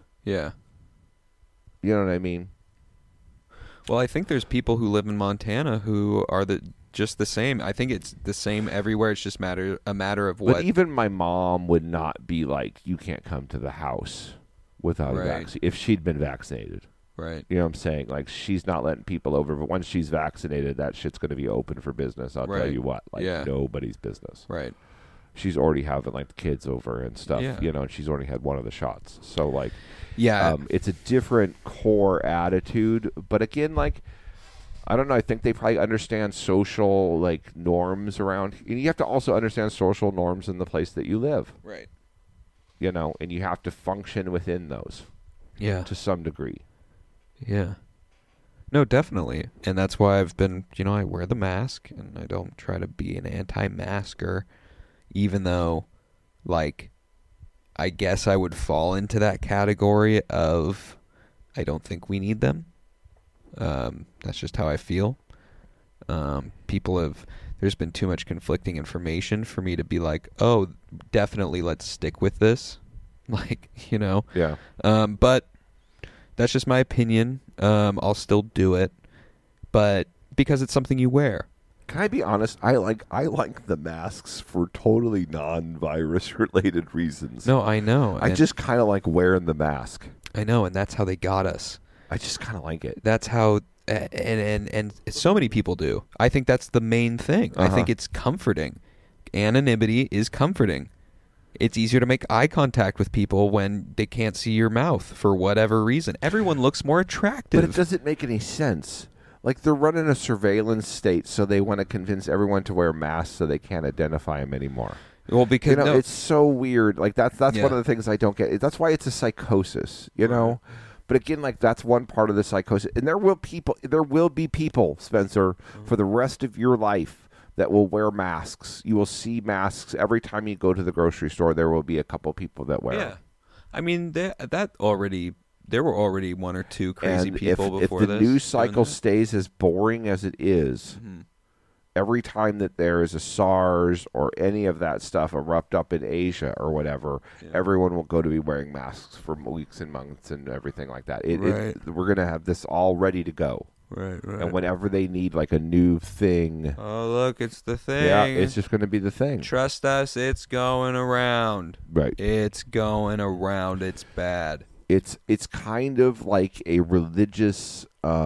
S3: You know what I mean?
S2: Well, I think there's people who live in Montana who are just the same. I think it's the same everywhere. It's just a matter of what.
S3: But even my mom would not be like, you can't come to the house without a vaccine if she'd been vaccinated.
S2: Right.
S3: You know what I'm saying? Like, she's not letting people over, but once she's vaccinated, that shit's going to be open for business. I'll tell you what. Like, nobody's business.
S2: Right.
S3: She's already having like the kids over and stuff, and she's already had one of the shots. So like, it's a different core attitude. But again, like, I don't know. I think they probably understand social like norms around. And you have to also understand social norms in the place that you live.
S2: Right.
S3: And you have to function within those.
S2: Yeah.
S3: To some degree.
S2: Yeah. No, definitely. And that's why I've been, I wear the mask and I don't try to be an anti-masker. Even though, like, I guess I would fall into that category of I don't think we need them. That's just how I feel. There's been too much conflicting information for me to be like, oh, definitely let's stick with this. Like,
S3: Yeah.
S2: But that's just my opinion. I'll still do it. But because it's something you wear.
S3: Can I be honest? I like the masks for totally non-virus related reasons.
S2: No, I know.
S3: I just kind of like wearing the mask.
S2: I know, and that's how they got us.
S3: I just kind of like it.
S2: That's how, and so many people do. I think that's the main thing. I think it's comforting. Anonymity is comforting. It's easier to make eye contact with people when they can't see your mouth for whatever reason. Everyone looks more attractive.
S3: But it doesn't make any sense. Like, they're running a surveillance state, so they want to convince everyone to wear masks so they can't identify them anymore.
S2: Well, because
S3: it's so weird. Like, that's one of the things I don't get. That's why it's a psychosis, know? But again, like, that's one part of the psychosis. And there will be people, Spencer, for the rest of your life that will wear masks. You will see masks every time you go to the grocery store. There will be a couple people that wear them.
S2: I mean, there were already one or two crazy people before this.
S3: If the news cycle stays as boring as it is, every time that there is a SARS or any of that stuff erupt up in Asia or whatever, everyone will go to be wearing masks for weeks and months and everything like that. We're going to have this all ready to go.
S2: Right.
S3: And whenever they need like a new thing.
S2: Oh, look, it's the thing.
S3: Yeah, it's just going to be the thing.
S2: Trust us, it's going around.
S3: Right.
S2: It's going around. It's bad.
S3: It's kind of like a religious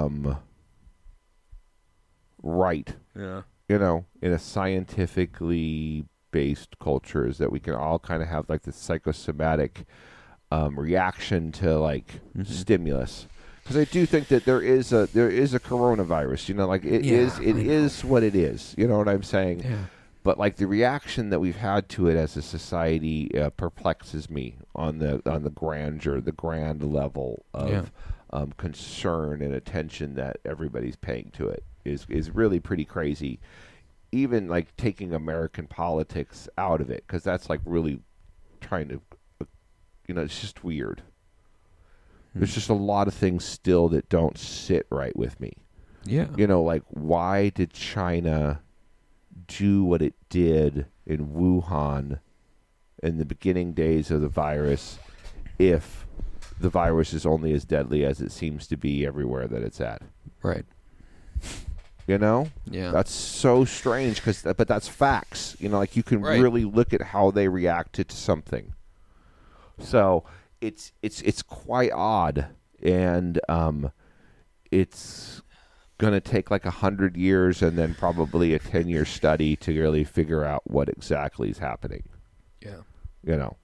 S3: right.
S2: Yeah.
S3: In a scientifically based culture, is that we can all kind of have like this psychosomatic reaction to like stimulus. Because I do think that there is a coronavirus, like it is what it is. You know what I'm saying?
S2: Yeah.
S3: But like the reaction that we've had to it as a society perplexes me on the grandeur, the grand level of concern and attention that everybody's paying to it is really pretty crazy. Even like taking American politics out of it, because that's like really trying to, it's just weird. There's just a lot of things still that don't sit right with me.
S2: Yeah.
S3: You know, like, why did China do what it did in Wuhan in the beginning days of the virus if the virus is only as deadly as it seems to be everywhere that it's at?
S2: Right.
S3: You know?
S2: Yeah.
S3: That's so strange, but that's facts. You know, like, you can
S2: Right.
S3: really look at how they reacted to something. So it's quite odd, and it's going to take like 100 years and then probably a 10-year study to really figure out what exactly is happening.
S2: Yeah.
S3: You know,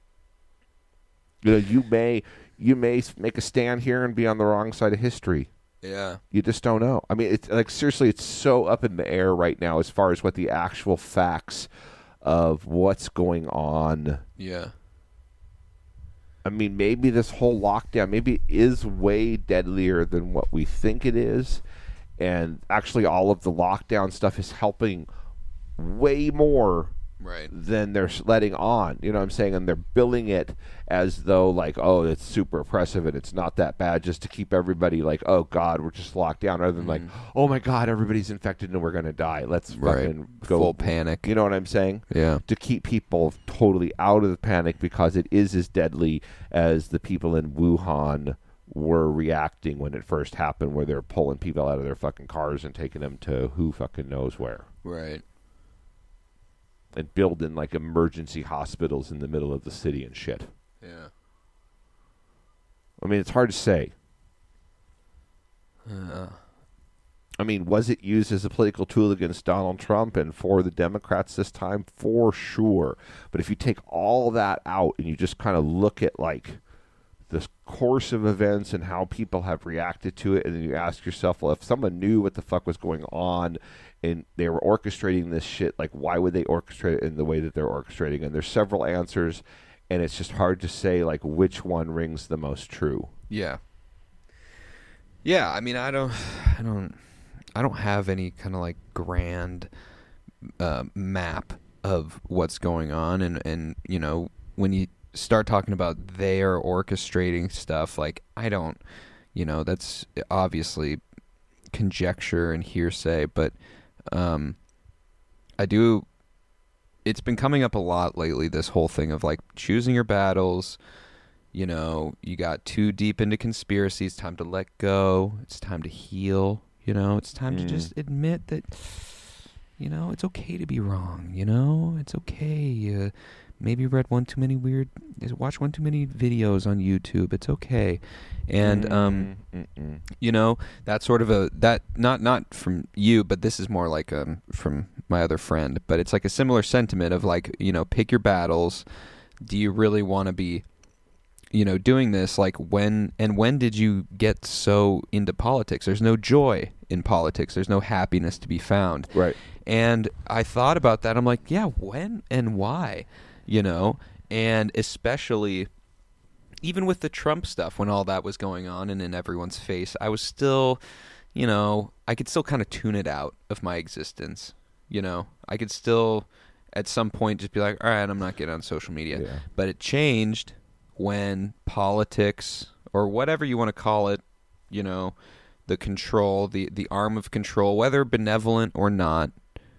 S3: you may make a stand here and be on the wrong side of history.
S2: Yeah.
S3: You just don't know. I mean, it's like, seriously, it's so up in the air right now as far as what the actual facts of what's going on.
S2: Yeah.
S3: I mean, maybe this whole lockdown maybe is way deadlier than what we think it is. And actually all of the lockdown stuff is helping way more
S2: Right.
S3: than they're letting on. You know what I'm saying? And they're billing it as though, like, oh, it's super oppressive and it's not that bad, just to keep everybody like, oh, God, we're just locked down, rather than like, oh, my God, everybody's infected and we're going to die. Let's fucking go.
S2: Full panic.
S3: You know what I'm saying?
S2: Yeah.
S3: To keep people totally out of the panic, because it is as deadly as the people in Wuhan were reacting when it first happened, where they're pulling people out of their fucking cars and taking them to who fucking knows where.
S2: Right.
S3: And building like emergency hospitals in the middle of the city and shit.
S2: Yeah.
S3: I mean, it's hard to say. I mean, was it used as a political tool against Donald Trump and for the Democrats this time? For sure. But if you take all that out and you just kind of look at like the course of events and how people have reacted to it, and then you ask yourself, well, if someone knew what the fuck was going on and they were orchestrating this shit, like, why would they orchestrate it in the way that they're orchestrating? And there's several answers, and it's just hard to say like which one rings the most true.
S2: Yeah. Yeah, I mean, I don't have any kind of like grand map of what's going on, and you know, when you start talking about they're orchestrating stuff, like, I don't, you know, that's obviously conjecture and hearsay, but I do, it's been coming up a lot lately, this whole thing of like choosing your battles. You know, you got too deep into conspiracy, it's time to let go, it's time to heal, you know, it's time to just admit that, you know, it's okay to be wrong, you know, it's okay. Maybe watch one too many videos on YouTube. It's okay. And, you know, that's sort of not from you, but this is more like from my other friend, but it's like a similar sentiment of like, you know, pick your battles. Do you really want to be, you know, doing this? Like, when did you get so into politics? There's no joy in politics. There's no happiness to be found.
S3: Right.
S2: And I thought about that. I'm like, yeah, when and why? You know, and especially even with the Trump stuff, when all that was going on and in everyone's face, I was still, you know, I could still kind of tune it out of my existence. You know, I could still at some point just be like, all right, I'm not getting on social media.
S3: Yeah.
S2: But it changed when politics, or whatever you want to call it, you know, the control, the arm of control, whether benevolent or not,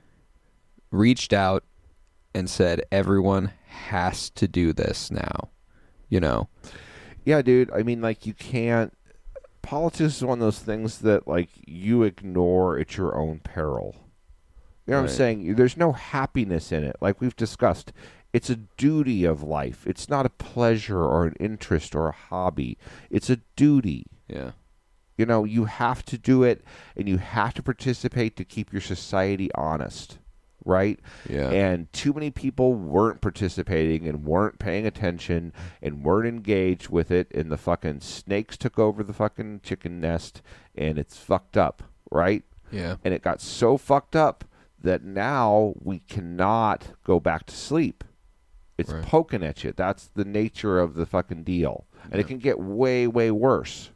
S2: reached out and said, everyone has to do this now, you know?
S3: Yeah, dude. I mean, like, you can't... Politics is one of those things that, like, you ignore at your own peril. You know what I'm saying? There's no happiness in it. Like we've discussed, it's a duty of life. It's not a pleasure or an interest or a hobby. It's a duty.
S2: Yeah.
S3: You know, you have to do it, and you have to participate to keep your society honest. Right?
S2: Yeah.
S3: And too many people weren't participating and weren't paying attention and weren't engaged with it, and the fucking snakes took over the fucking chicken nest, and it's fucked up, right?
S2: Yeah.
S3: And it got so fucked up that now we cannot go back to sleep. It's poking at you. That's the nature of the fucking deal. And it can get way, way worse.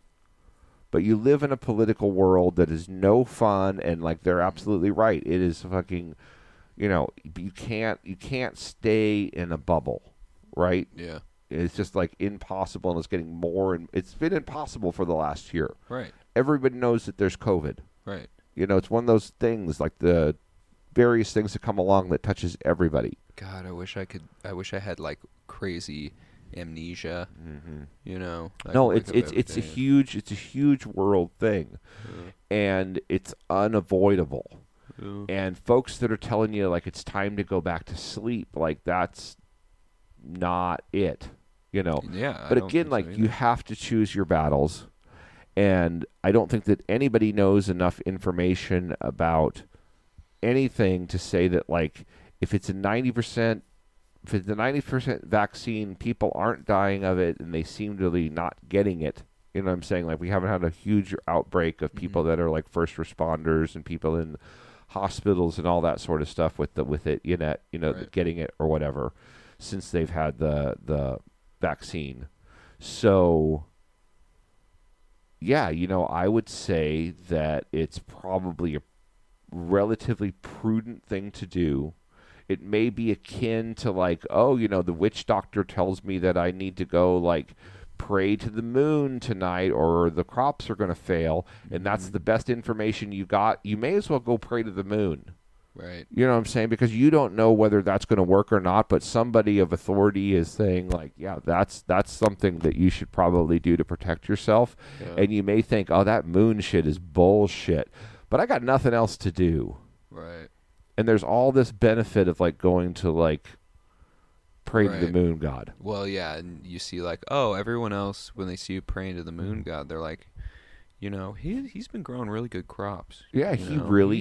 S3: But you live in a political world that is no fun, and like they're absolutely right. It is fucking, you know, you can't stay in a bubble, right?
S2: Yeah.
S3: It's just like impossible, and it's getting more, and it's been impossible for the last year.
S2: Right.
S3: Everybody knows that there's COVID.
S2: Right.
S3: You know, it's one of those things, like the various things that come along that touches everybody.
S2: God, I wish I had like crazy amnesia.
S3: Mm-hmm.
S2: You know.
S3: No, it's a huge world thing, and it's unavoidable. And folks that are telling you like it's time to go back to sleep, like that's not it. You know.
S2: Yeah.
S3: But again, like you have to choose your battles, and I don't think that anybody knows enough information about anything to say that like if it's a 90% vaccine, people aren't dying of it and they seem to be not getting it. You know what I'm saying? Like we haven't had a huge outbreak of people that are like first responders and people in hospitals and all that sort of stuff with it, right. Getting it or whatever since they've had the vaccine. So yeah, I would say that it's probably a relatively prudent thing to do. It may be akin to like, the witch doctor tells me that I need to go like pray to the moon tonight or the crops are going to fail, and that's the best information you got. You may as well go pray to the moon.
S2: Right.
S3: You know what I'm saying? Because you don't know whether that's going to work or not, but somebody of authority is saying like, yeah, that's something that you should probably do to protect yourself. Yeah. And you may think, oh, that moon shit is bullshit, but I got nothing else to do.
S2: Right.
S3: And there's all this benefit of like going to like pray to the moon god.
S2: Well, yeah, and you see like, everyone else when they see you praying to the moon god, they're like, he's been growing really good crops.
S3: Yeah, he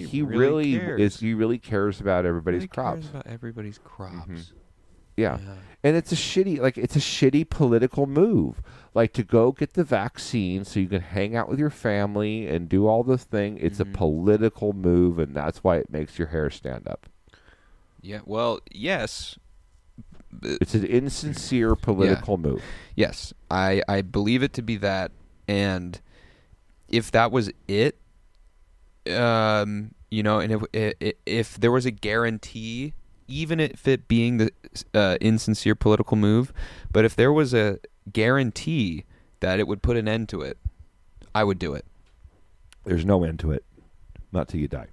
S3: really cares about everybody's crops.
S2: Mm-hmm.
S3: Yeah. And it's a shitty political move. Like to go get the vaccine so you can hang out with your family and do all this thing. It's a political move, and that's why it makes your hair stand up.
S2: Yeah, well, yes.
S3: It's an insincere political move.
S2: Yes, I believe it to be that, and if that was it, and if there was a guarantee, even if it being the insincere political move, but if there was a guarantee that it would put an end to it, I would do it.
S3: There's no end to it, not till you die.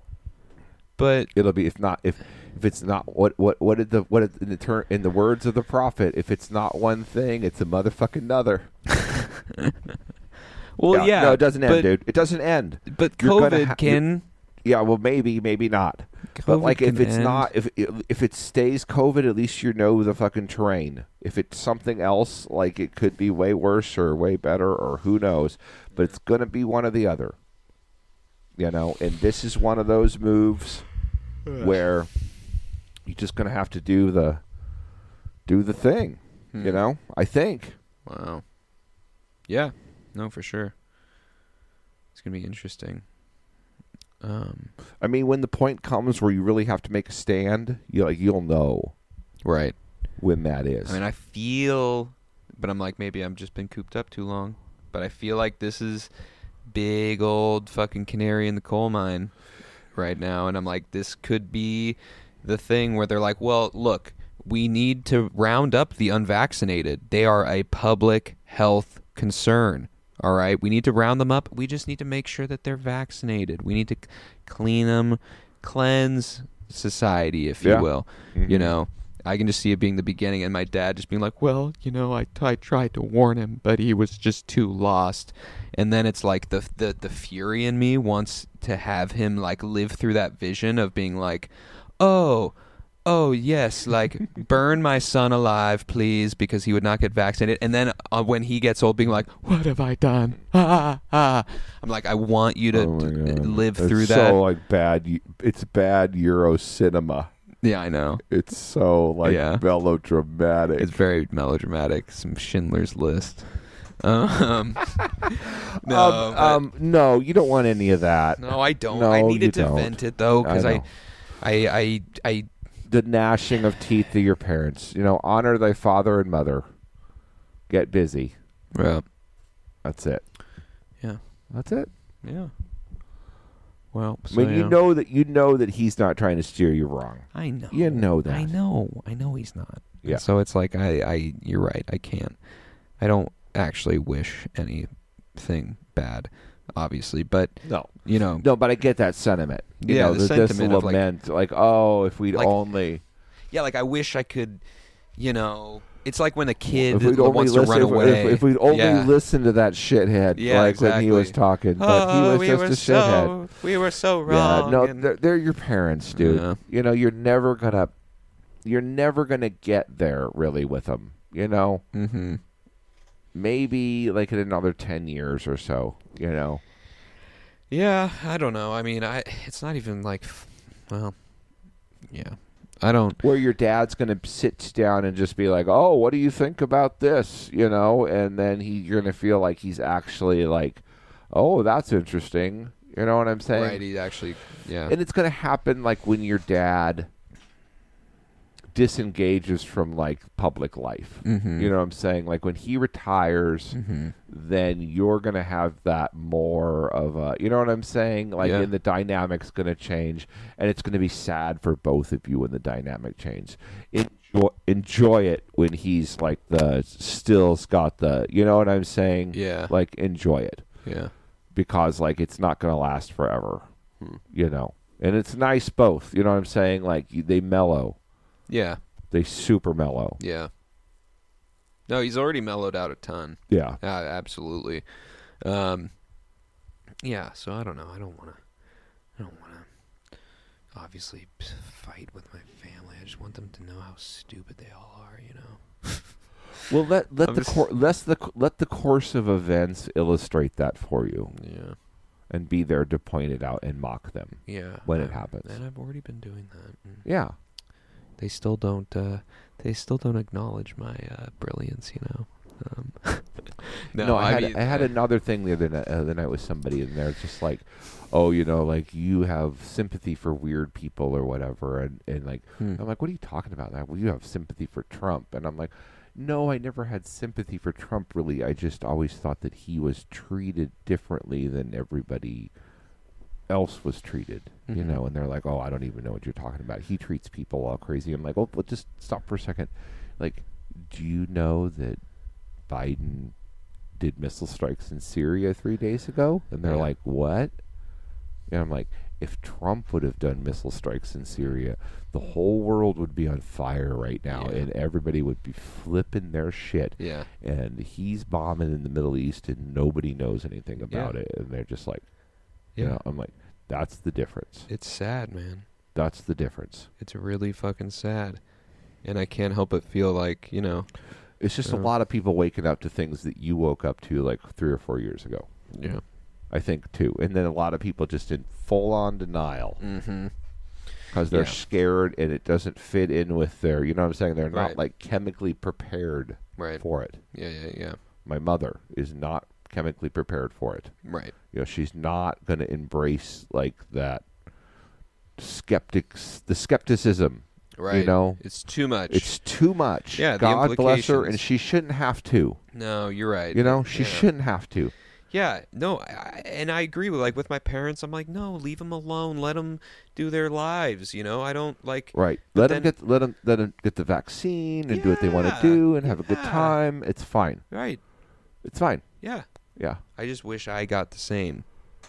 S2: But
S3: it'll be if it's not in the words of the prophet, if it's not one thing, it's a motherfucking other.
S2: Well, yeah.
S3: No, it doesn't end, dude. It doesn't end.
S2: But COVID can.
S3: Yeah, well, maybe not.
S2: COVID
S3: but like, if it's
S2: end.
S3: not, if it stays COVID, at least the fucking terrain. If it's something else, like it could be way worse or way better or who knows. But it's gonna be one or the other. And this is one of those moves where you're just gonna have to do the thing. I think.
S2: Wow. Yeah. No, for sure. It's gonna be interesting.
S3: I mean, when the point comes where you really have to make a stand, you'll know,
S2: right,
S3: when that is.
S2: I mean, I feel, but I'm like, maybe I've just been cooped up too long. But I feel like this is big old fucking canary in the coal mine right now, and I'm like, this could be the thing where they're like, well, look, we need to round up the unvaccinated. They are a public health concern. All right, we need to round them up. We just need to make sure that they're vaccinated. We need to cleanse society, if you will. Mm-hmm. I can just see it being the beginning, and my dad just being like, well, I tried to warn him, but he was just too lost. And then it's like the fury in me wants to have him like live through that vision of being like, oh, yes, like, burn my son alive, please, because he would not get vaccinated. And then when he gets old, being like, what have I done? I'm like, I want you to live through that.
S3: It's so, like, bad. It's bad Euro cinema.
S2: Yeah, I know.
S3: It's so, like, melodramatic.
S2: It's very melodramatic. Some Schindler's List. No,
S3: you don't want any of that.
S2: No, I don't.
S3: No,
S2: I needed to vent it, though, because I
S3: the gnashing of teeth of your parents. Honor thy father and mother. Get busy.
S2: Yeah.
S3: That's it.
S2: Yeah.
S3: That's it.
S2: Yeah. Well,
S3: I
S2: so,
S3: mean, you know that he's not trying to steer you wrong.
S2: I know.
S3: You know that.
S2: I know he's not.
S3: Yeah.
S2: And so it's like you're right. I can't. I don't actually wish anything bad, obviously, but
S3: No.
S2: No,
S3: but I get that sentiment. You
S2: Yeah,
S3: know,
S2: the
S3: this
S2: sentiment of, like-
S3: lament, like, oh, if we'd
S2: Like-
S3: only.
S2: yeah, like I wish I could, it's like when a kid
S3: If we'd only
S2: wants to
S3: listen,
S2: run away.
S3: if we'd only
S2: Yeah.
S3: listen to that shithead,
S2: Yeah,
S3: like when he was
S2: exactly.
S3: talking, but he was
S2: we
S3: just
S2: were
S3: a shithead.
S2: we were so
S3: Yeah,
S2: wrong.
S3: no,
S2: and-
S3: they're your parents, dude.
S2: Yeah.
S3: You know, you're never gonna get there really with them. You know,
S2: Mhm.
S3: maybe like in another 10 years or so. You know,
S2: Yeah, I don't know. I mean, it's not even like, well, yeah, I don't.
S3: where your dad's gonna sit down and just be like, "Oh, what do you think about this?" You know, and then you're gonna feel like he's actually like, "Oh, that's interesting." You know what I'm saying?
S2: Right, he actually, yeah.
S3: And it's going to happen like when your dad disengages from like public life.
S2: Mhm.
S3: You know what I'm saying? Like when he retires, then you're going to have that more of a, you know what I'm saying? Like
S2: Yeah.
S3: and the dynamic's going to change and it's going to be sad for both of you when the dynamic changes. Enjoy it when he's like still's got the, you know what I'm saying?
S2: Yeah.
S3: Like enjoy it.
S2: Yeah.
S3: Because like it's not going to last forever, you know. And it's nice both, you know what I'm saying? Like they mellow,
S2: Yeah.
S3: they super mellow.
S2: Yeah. No, he's already mellowed out a ton.
S3: Yeah,
S2: Absolutely. Yeah. So I don't know. I don't want to. Obviously, fight with my family. I just want them to know how stupid they all are.
S3: Well, let
S2: I'm
S3: let the course of events illustrate that for you,
S2: Yeah.
S3: and be there to point it out and mock them.
S2: Yeah.
S3: When it happens.
S2: And I've already been doing that. And
S3: Yeah,
S2: they still don't. They still don't acknowledge my brilliance.
S3: no, I
S2: mean,
S3: had another thing the other night with somebody, and they're just like, oh, you know, like you have sympathy for weird people or whatever, and like I'm like, what are you talking about? That well, you have sympathy for Trump, and I'm like, no, I never had sympathy for Trump really. I just always thought that he was treated differently than everybody else was treated, you know. And they're like, oh, I don't even know what you're talking about. He treats people all crazy. I'm like, oh, well, just stop for a second. Like, do you know that Biden did missile strikes in Syria 3 days ago? And they're
S2: Yeah.
S3: like, what? And I'm like, if Trump would have done missile strikes in Syria, the whole world would be on fire right now,
S2: Yeah.
S3: and everybody would be flipping their shit.
S2: Yeah.
S3: And he's bombing in the Middle East, and nobody knows anything about it. And they're just like, you
S2: Yeah.
S3: know, I'm like, that's the difference.
S2: It's sad, man.
S3: That's the difference.
S2: It's really fucking sad. And I can't help but feel like,
S3: It's just a lot of people waking up to things that you woke up to like 3 or 4 years ago.
S2: yeah.
S3: I think too, and then a lot of people just in full-on denial
S2: Mm-hmm.
S3: because they're
S2: Yeah.
S3: scared and it doesn't fit in with their. You know what I'm saying? They're not
S2: Right.
S3: like chemically prepared
S2: Right.
S3: for it.
S2: Yeah.
S3: My mother is not chemically prepared for it.
S2: Right.
S3: You know, she's not going to embrace like that the skepticism.
S2: Right.
S3: You know,
S2: It's too much.
S3: it's too much.
S2: Yeah, the
S3: God bless her, and
S2: implications.
S3: she shouldn't have to.
S2: No, you're right.
S3: You know, she
S2: Yeah.
S3: shouldn't have to.
S2: Yeah, no, and I agree with my parents. I'm like, no, leave them alone. Let them do their lives. I don't like.
S3: Right.
S2: But
S3: Let them get the vaccine and do what they want to
S2: Yeah,
S3: do and have a good
S2: yeah.
S3: time. It's fine.
S2: Right.
S3: It's fine.
S2: Yeah.
S3: Yeah.
S2: I just wish I got the same.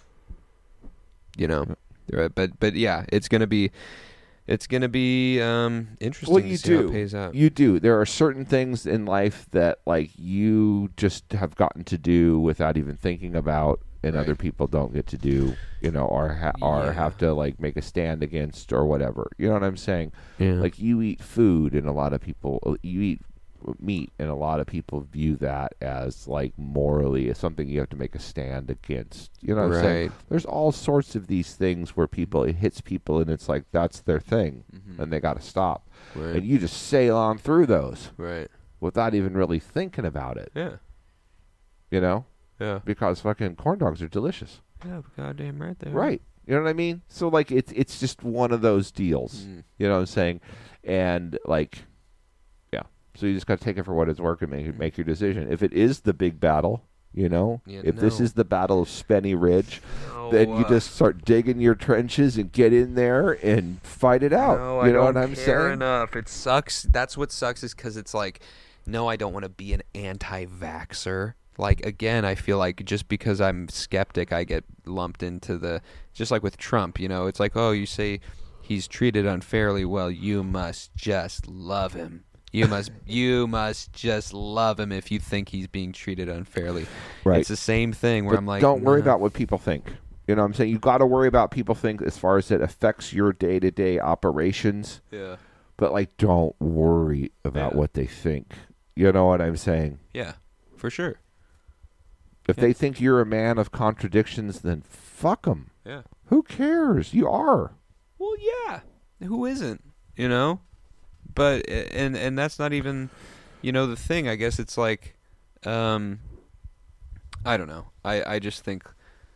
S2: But yeah, it's gonna be interesting
S3: Well,
S2: to
S3: you
S2: see how
S3: do.
S2: it pays out.
S3: You do. There are certain things in life that like you just have gotten to do without even thinking about, and
S2: Right.
S3: other people don't get to do. Or
S2: Yeah.
S3: have to like make a stand against or whatever. You know what I'm saying?
S2: Yeah.
S3: Like you eat food, and a lot of people you eat meat, and a lot of people view that as like morally as something you have to make a stand against. You know what I'm saying?
S2: Right.
S3: There's all sorts of these things where it hits people, and it's like that's their thing, and they got to stop.
S2: Right.
S3: And you just sail on through those
S2: Right.
S3: without even really thinking about it.
S2: Yeah.
S3: You know,
S2: Yeah.
S3: because fucking corn dogs are delicious,
S2: Yeah. Goddamn right there.
S3: right? You know what I mean? So like it's just one of those deals. You know what I'm saying? And like. So you just got to take it for what it's worth and make your decision. If it is the big battle, if this
S2: no.
S3: is the battle of Spenny Ridge, then you just start digging your trenches and get in there and fight it out.
S2: No,
S3: you
S2: I
S3: know
S2: don't
S3: what I'm
S2: care
S3: saying?
S2: enough. It sucks. That's what sucks is because it's like, no, I don't want to be an anti-vaxxer. Like, again, I feel like just because I'm skeptic, I get lumped into the, just like with Trump, you know, it's like, oh, you say he's treated unfairly. Well, you must just love him. You must just love him if you think he's being treated unfairly.
S3: Right.
S2: It's the same thing where
S3: But
S2: I'm like,
S3: don't worry
S2: no.
S3: about what people think. You know what I'm saying? You got to worry about people think as far as it affects your day-to-day operations.
S2: Yeah.
S3: But, like, don't worry about
S2: Yeah.
S3: what they think. You know what I'm saying?
S2: Yeah, for sure.
S3: If they think you're a man of contradictions, then fuck them.
S2: Yeah.
S3: Who cares? You are.
S2: Well, yeah. Who isn't? You know? But and that's not even, you know, the thing. I guess it's like, I don't know. I just think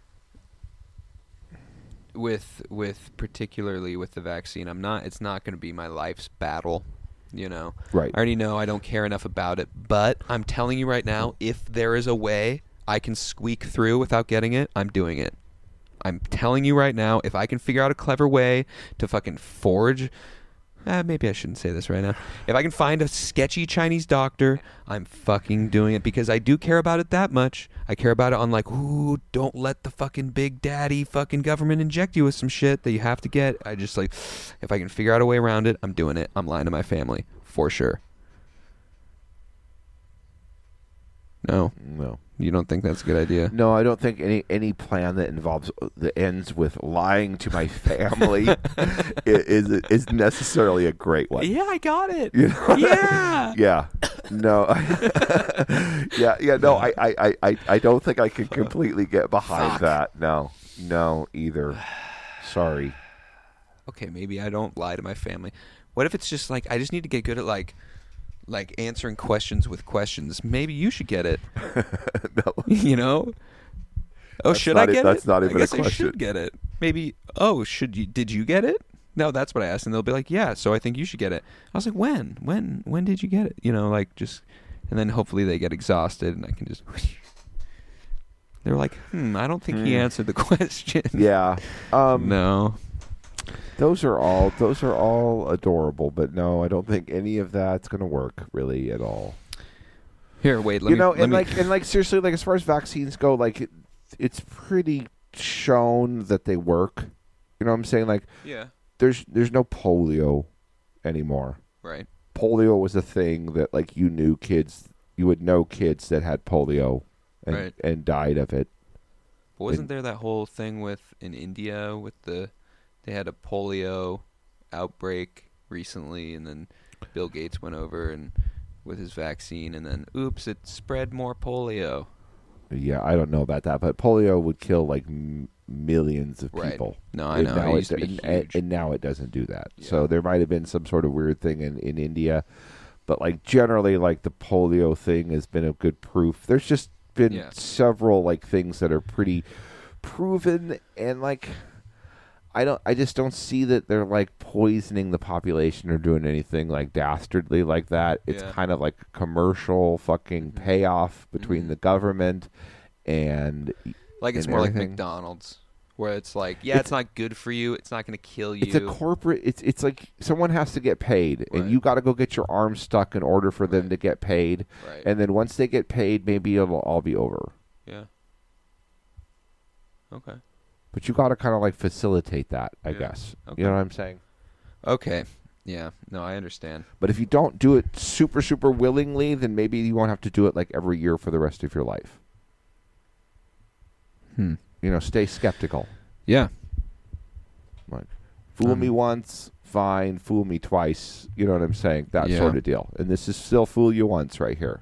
S2: with particularly with the vaccine, it's not going to be my life's battle. You know,
S3: Right.
S2: I already know I don't care enough about it. But I'm telling you right now, if there is a way I can squeak through without getting it, I'm doing it. I'm telling you right now, if I can figure out a clever way to fucking forge, maybe I shouldn't say this right now. If I can find a sketchy Chinese doctor, I'm fucking doing it because I do care about it that much. I care about it on like, ooh, don't let the fucking big daddy fucking government inject you with some shit that you have to get. I just like, if I can figure out a way around it, I'm doing it. I'm lying to my family for sure. No. You don't think that's a good idea?
S3: No, I don't think any plan that ends with lying to my family is necessarily a great one.
S2: Yeah, I got it.
S3: You know?
S2: Yeah.
S3: Yeah. No. Yeah. No, I don't think I can completely get behind
S2: Fuck.
S3: that. No, either. Sorry.
S2: Okay, maybe I don't lie to my family. What if it's just like I just need to get good at like answering questions with questions? Maybe you should get it.
S3: No.
S2: You know? Oh,
S3: That's
S2: should
S3: not
S2: I
S3: it-
S2: get
S3: that's
S2: it?
S3: not even
S2: I
S3: a
S2: guess I
S3: question.
S2: should get it. Maybe. Oh, did you get it? No, that's what I asked, and they'll be like, "Yeah." So I think you should get it. I was like, "When? When did you get it?" You know, like just, and then hopefully they get exhausted, and I can just. They're like, I don't think he answered the question.
S3: Yeah.
S2: No.
S3: Those are all adorable, but no, I don't think any of that's going to work really at all.
S2: Here, wait. Let
S3: You
S2: me.
S3: know,
S2: let
S3: and
S2: me-
S3: like seriously, like as far as vaccines go, like it's pretty shown that they work. You know what I'm saying? Like
S2: Yeah.
S3: there's no polio anymore.
S2: Right.
S3: Polio was a thing that like you would know kids that had polio and,
S2: Right.
S3: and died of it.
S2: But wasn't there that whole thing in India with they had a polio outbreak recently, and then Bill Gates went over and with his vaccine, and then oops, it spread more polio.
S3: Yeah, I don't know about that, but polio would kill like millions of
S2: Right.
S3: people.
S2: No, I
S3: And
S2: know.
S3: now
S2: It used to be huge.
S3: and now it doesn't do that.
S2: Yeah.
S3: So there might have been some sort of weird thing in India, but like generally, like the polio thing has been a good proof. There's just been
S2: Yeah.
S3: several like things that are pretty proven, and like I just don't see that they're like poisoning the population or doing anything like dastardly like that. It's
S2: Yeah.
S3: kind of like a commercial fucking payoff between the government and
S2: Like it's
S3: and
S2: more
S3: everything.
S2: like McDonald's, where it's like, yeah, it's not good for you. It's not going to kill you.
S3: It's a corporate. It's like someone has to get paid,
S2: Right.
S3: and you got to go get your arm stuck in order for them
S2: Right.
S3: to get paid.
S2: Right.
S3: And then once they get paid, maybe it'll all be over.
S2: Yeah. Okay.
S3: But you got to kind of like facilitate that, I
S2: Yeah.
S3: guess.
S2: Okay.
S3: You know what I'm saying?
S2: Okay. Yeah. No, I understand.
S3: But if you don't do it super, super willingly, then maybe you won't have to do it like every year for the rest of your life. You know, stay skeptical.
S2: Yeah.
S3: Like, fool me once, fine. Fool me twice. You know what I'm saying? That
S2: Yeah.
S3: sort of deal. And this is still fool you once right here.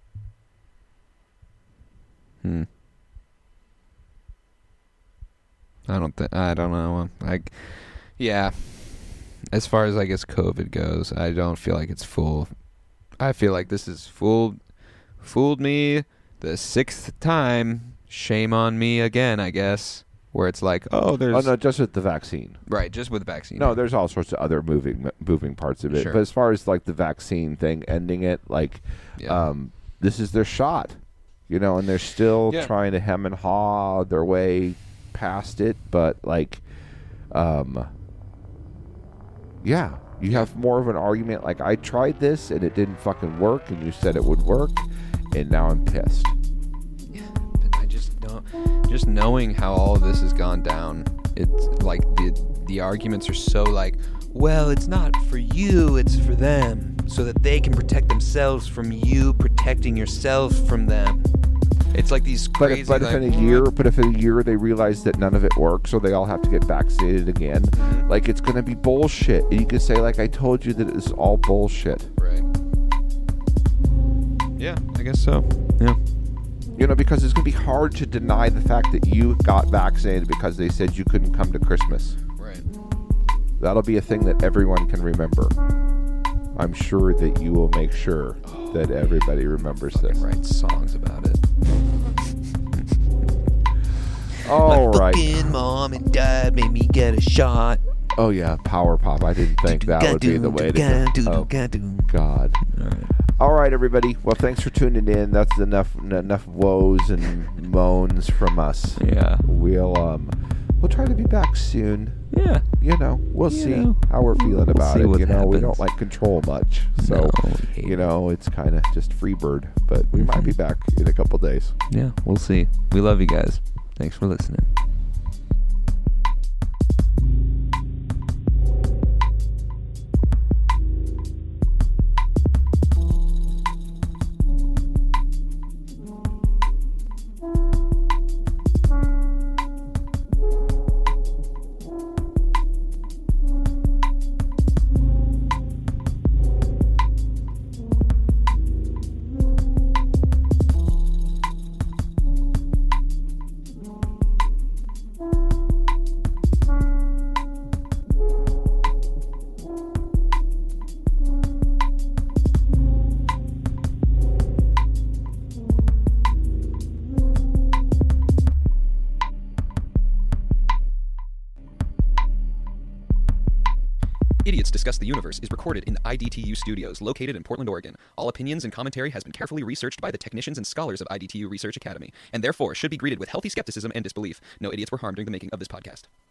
S2: I don't know. Yeah. As far as I guess COVID goes, I don't feel like it's full. I feel like this has fooled me the sixth time. Shame on me again, I guess. Where it's like, oh, there's
S3: Oh, no, just with the vaccine.
S2: right, just with the vaccine.
S3: No, there's all sorts of other moving parts of it.
S2: Sure.
S3: But as far as like the vaccine thing, ending it, like,
S2: Yeah.
S3: this is their shot, you know, and they're still
S2: Yeah.
S3: trying to hem and haw their way past it, but like, yeah, you have more of an argument. Like, I tried this and it didn't fucking work, and you said it would work, and now I'm pissed.
S2: Yeah, but I just don't. Just knowing how all of this has gone down, it's like the arguments are so like, well, it's not for you, it's for them, so that they can protect themselves from you protecting yourself from them. It's like these crazy.
S3: But if in a year they realize that none of it works, so they all have to get vaccinated again, like, it's gonna be bullshit. And you can say, like, I told you that it was all bullshit.
S2: Right. Yeah, I guess so. Yeah.
S3: You know, because it's gonna be hard to deny the fact that you got vaccinated because they said you couldn't come to Christmas.
S2: Right.
S3: That'll be a thing that everyone can remember. I'm sure that you will make sure that everybody remembers this.
S2: Write songs about it.
S3: All right.
S2: Fucking mom and dad made me get a shot.
S3: Oh yeah, Power Pop. I didn't think that would be the way to go. Oh, God. All right, everybody. Well, thanks for tuning in. That's enough woes and moans from us.
S2: Yeah.
S3: We'll try to be back soon.
S2: Yeah.
S3: You know, we'll see how we're feeling about it. You know, we don't like control much. So, you know, it's kind of just free bird. But we might be back in a couple days.
S2: Yeah, we'll see. We love you guys. Thanks for listening.
S4: Idiots Discuss the Universe is recorded in the IDTU studios located in Portland, Oregon. All opinions and commentary has been carefully researched by the technicians and scholars of IDTU Research Academy, and therefore should be greeted with healthy skepticism and disbelief. No idiots were harmed during the making of this podcast.